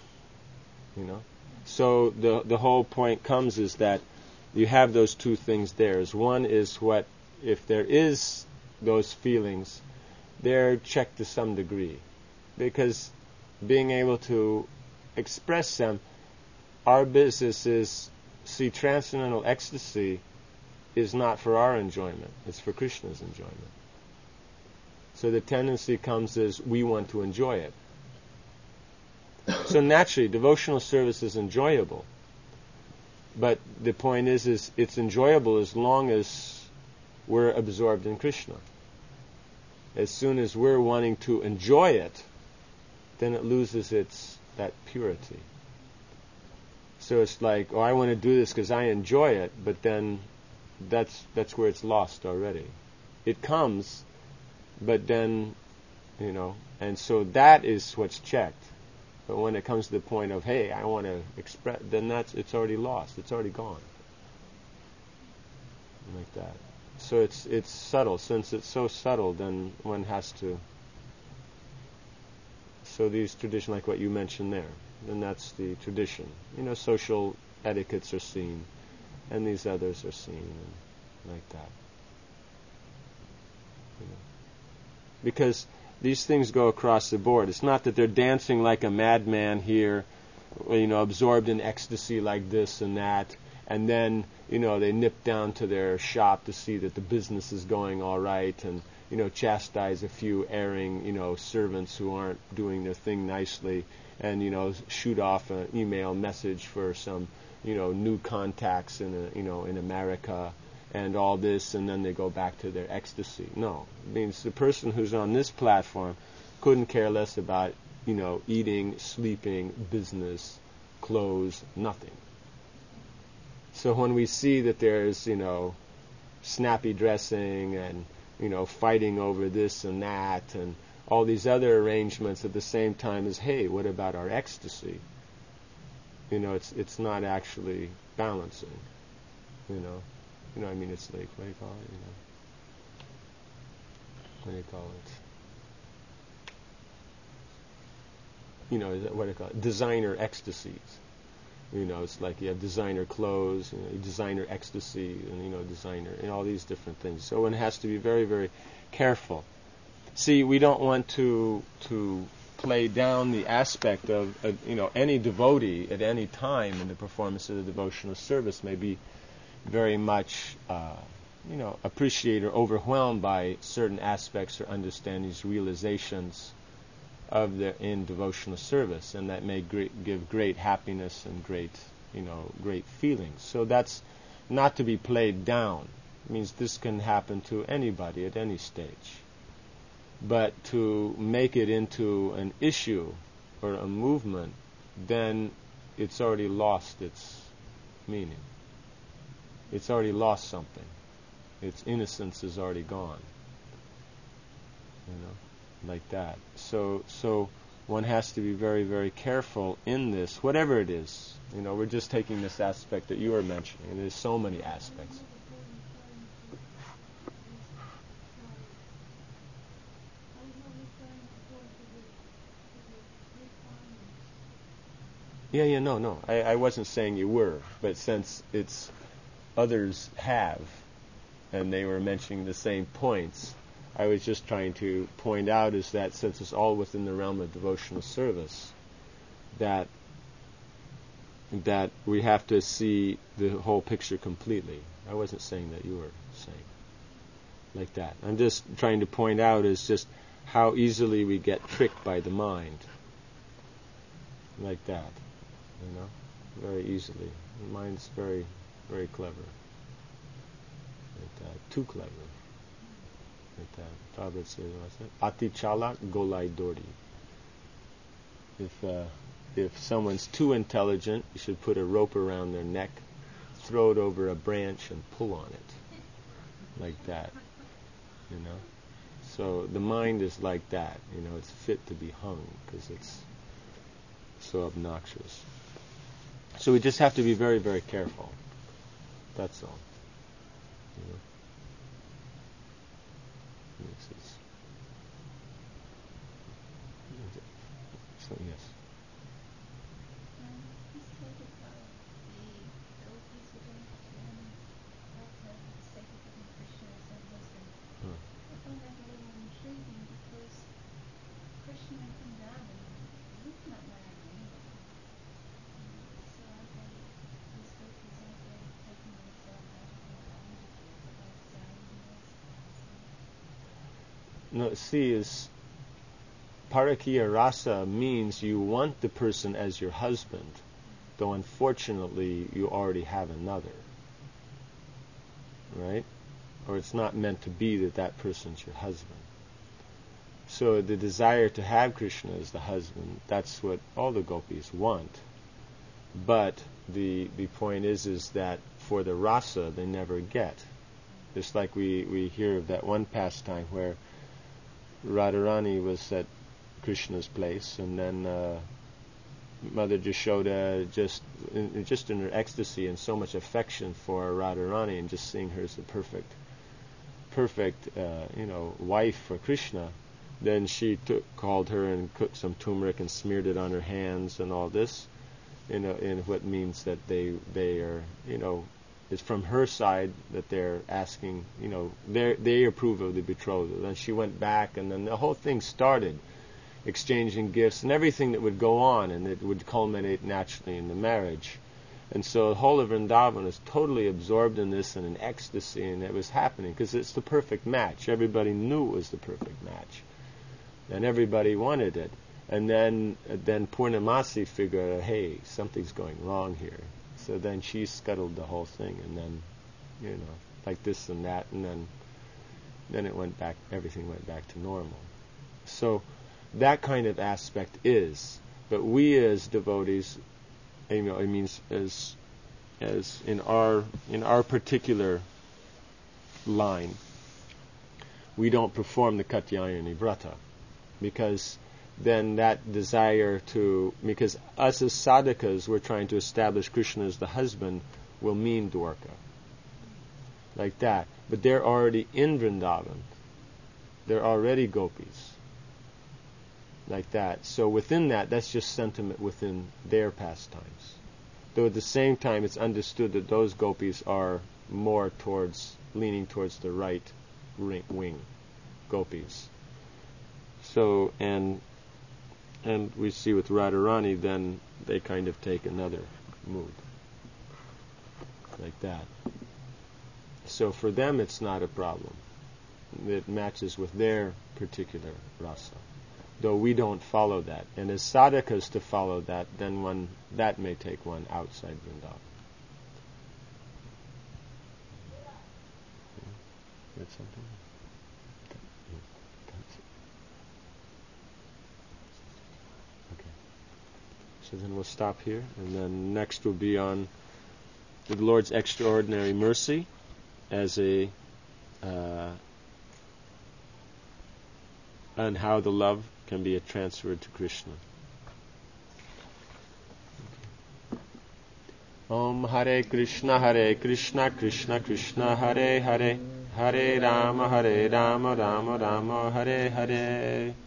Speaker 1: So the whole point comes is that you have those two things there. One is what, if there is those feelings, they're checked to some degree, because being able to express them, our business is, see, transcendental ecstasy is not for our enjoyment, it's for Krishna's enjoyment. So the tendency comes is we want to enjoy it. So naturally, devotional service is enjoyable. But the point is it's enjoyable as long as we're absorbed in Krishna. As soon as we're wanting to enjoy it, then it loses that purity. So it's like, I want to do this because I enjoy it, but then that's where it's lost already. It comes, but then, and so that is what's checked. But when it comes to the point of, hey, I want to express, then it's already lost. It's already gone. Like that. So it's subtle. Since it's so subtle, then one has to So these tradition, like what you mentioned there, then that's the tradition. Social etiquettes are seen, and these others are seen, and like that. Because these things go across the board. It's not that they're dancing like a madman here, absorbed in ecstasy like this and that, and then, they nip down to their shop to see that the business is going all right, and, chastise a few erring, servants who aren't doing their thing nicely, and, shoot off an email message for some, new contacts in America, and all this, and then they go back to their ecstasy. No. It means the person who's on this platform couldn't care less about, eating, sleeping, business, clothes, nothing. So when we see that there's, snappy dressing and, fighting over this and that and all these other arrangements at the same time as, hey, what about our ecstasy? It's not actually balancing, it's like, what do you call it? What do you call it? What do you call it? Designer ecstasies. It's like you have designer clothes, designer ecstasy, and designer, and all these different things. So one has to be very, very careful. See, we don't want to play down the aspect of any devotee at any time in the performance of the devotional service may be very much appreciate or overwhelmed by certain aspects or understandings, realizations of in devotional service, and that may give great happiness and great feelings. So that's not to be played down. It means this can happen to anybody at any stage. But to make it into an issue or a movement, then it's already lost its meaning. It's already lost something. Its innocence is already gone. Like that. So one has to be very, very careful in this, whatever it is. We're just taking this aspect that you were mentioning, and there's so many aspects. No. I wasn't saying you were, but since it's others have, and they were mentioning the same points, I was just trying to point out is that since it's all within the realm of devotional service, that we have to see the whole picture completely. I wasn't saying that you were saying like that. I'm just trying to point out is just how easily we get tricked by the mind. Like that. Very easily. The mind's very, very clever. Like that. Too clever. Like that. Prabhupada says, Ati chalak golai dori. If someone's too intelligent, you should put a rope around their neck, throw it over a branch, and pull on it. Like that. So the mind is like that. It's fit to be hung because it's so obnoxious. So we just have to be very, very careful. That's all. So yes. No, see, is Parakiya rasa means you want the person as your husband, though unfortunately you already have another. Right? Or it's not meant to be that person's your husband. So the desire to have Krishna as the husband, that's what all the gopis want. But the point is that for the rasa they never get. Just like we hear of that one pastime where Radharani was at Krishna's place, and then Mother Jashoda just in her ecstasy and so much affection for Radharani, and just seeing her as the perfect wife for Krishna, then she called her and cooked some turmeric and smeared it on her hands and all this, in what means that they are, it's from her side that they're asking, they approve of the betrothal. Then she went back, and then the whole thing started, exchanging gifts and everything that would go on, and it would culminate naturally in the marriage. And so the whole of Vrindavan was totally absorbed in this and in ecstasy, and it was happening because it's the perfect match. Everybody knew it was the perfect match, and everybody wanted it. And then Purnamasi figured out, hey, something's going wrong here. So then she scuttled the whole thing, and then, like this and that, and then it went back. Everything went back to normal. So that kind of aspect is, but we as devotees, it means as in our particular line, we don't perform the Katyayani Vrata, because then that desire because us as sadhakas, we're trying to establish Krishna as the husband, will mean Dwarka. Like that. But they're already in Vrindavan. They're already gopis. Like that. So within that's just sentiment within their pastimes. Though at the same time it's understood that those gopis are more leaning towards the right wing gopis. So, and we see with Radharani, then they kind of take another mood. Like that. So for them it's not a problem. It matches with their particular rasa. Though we don't follow that. And as sadhakas to follow that, then that may take one outside Vrindavan. Get something? Okay. So then we'll stop here, and then next will be on the Lord's extraordinary mercy as and how the love can be transferred to Krishna. Om Hare Krishna Krishna Krishna Hare Hare, Hare Rama Rama Rama Hare Hare.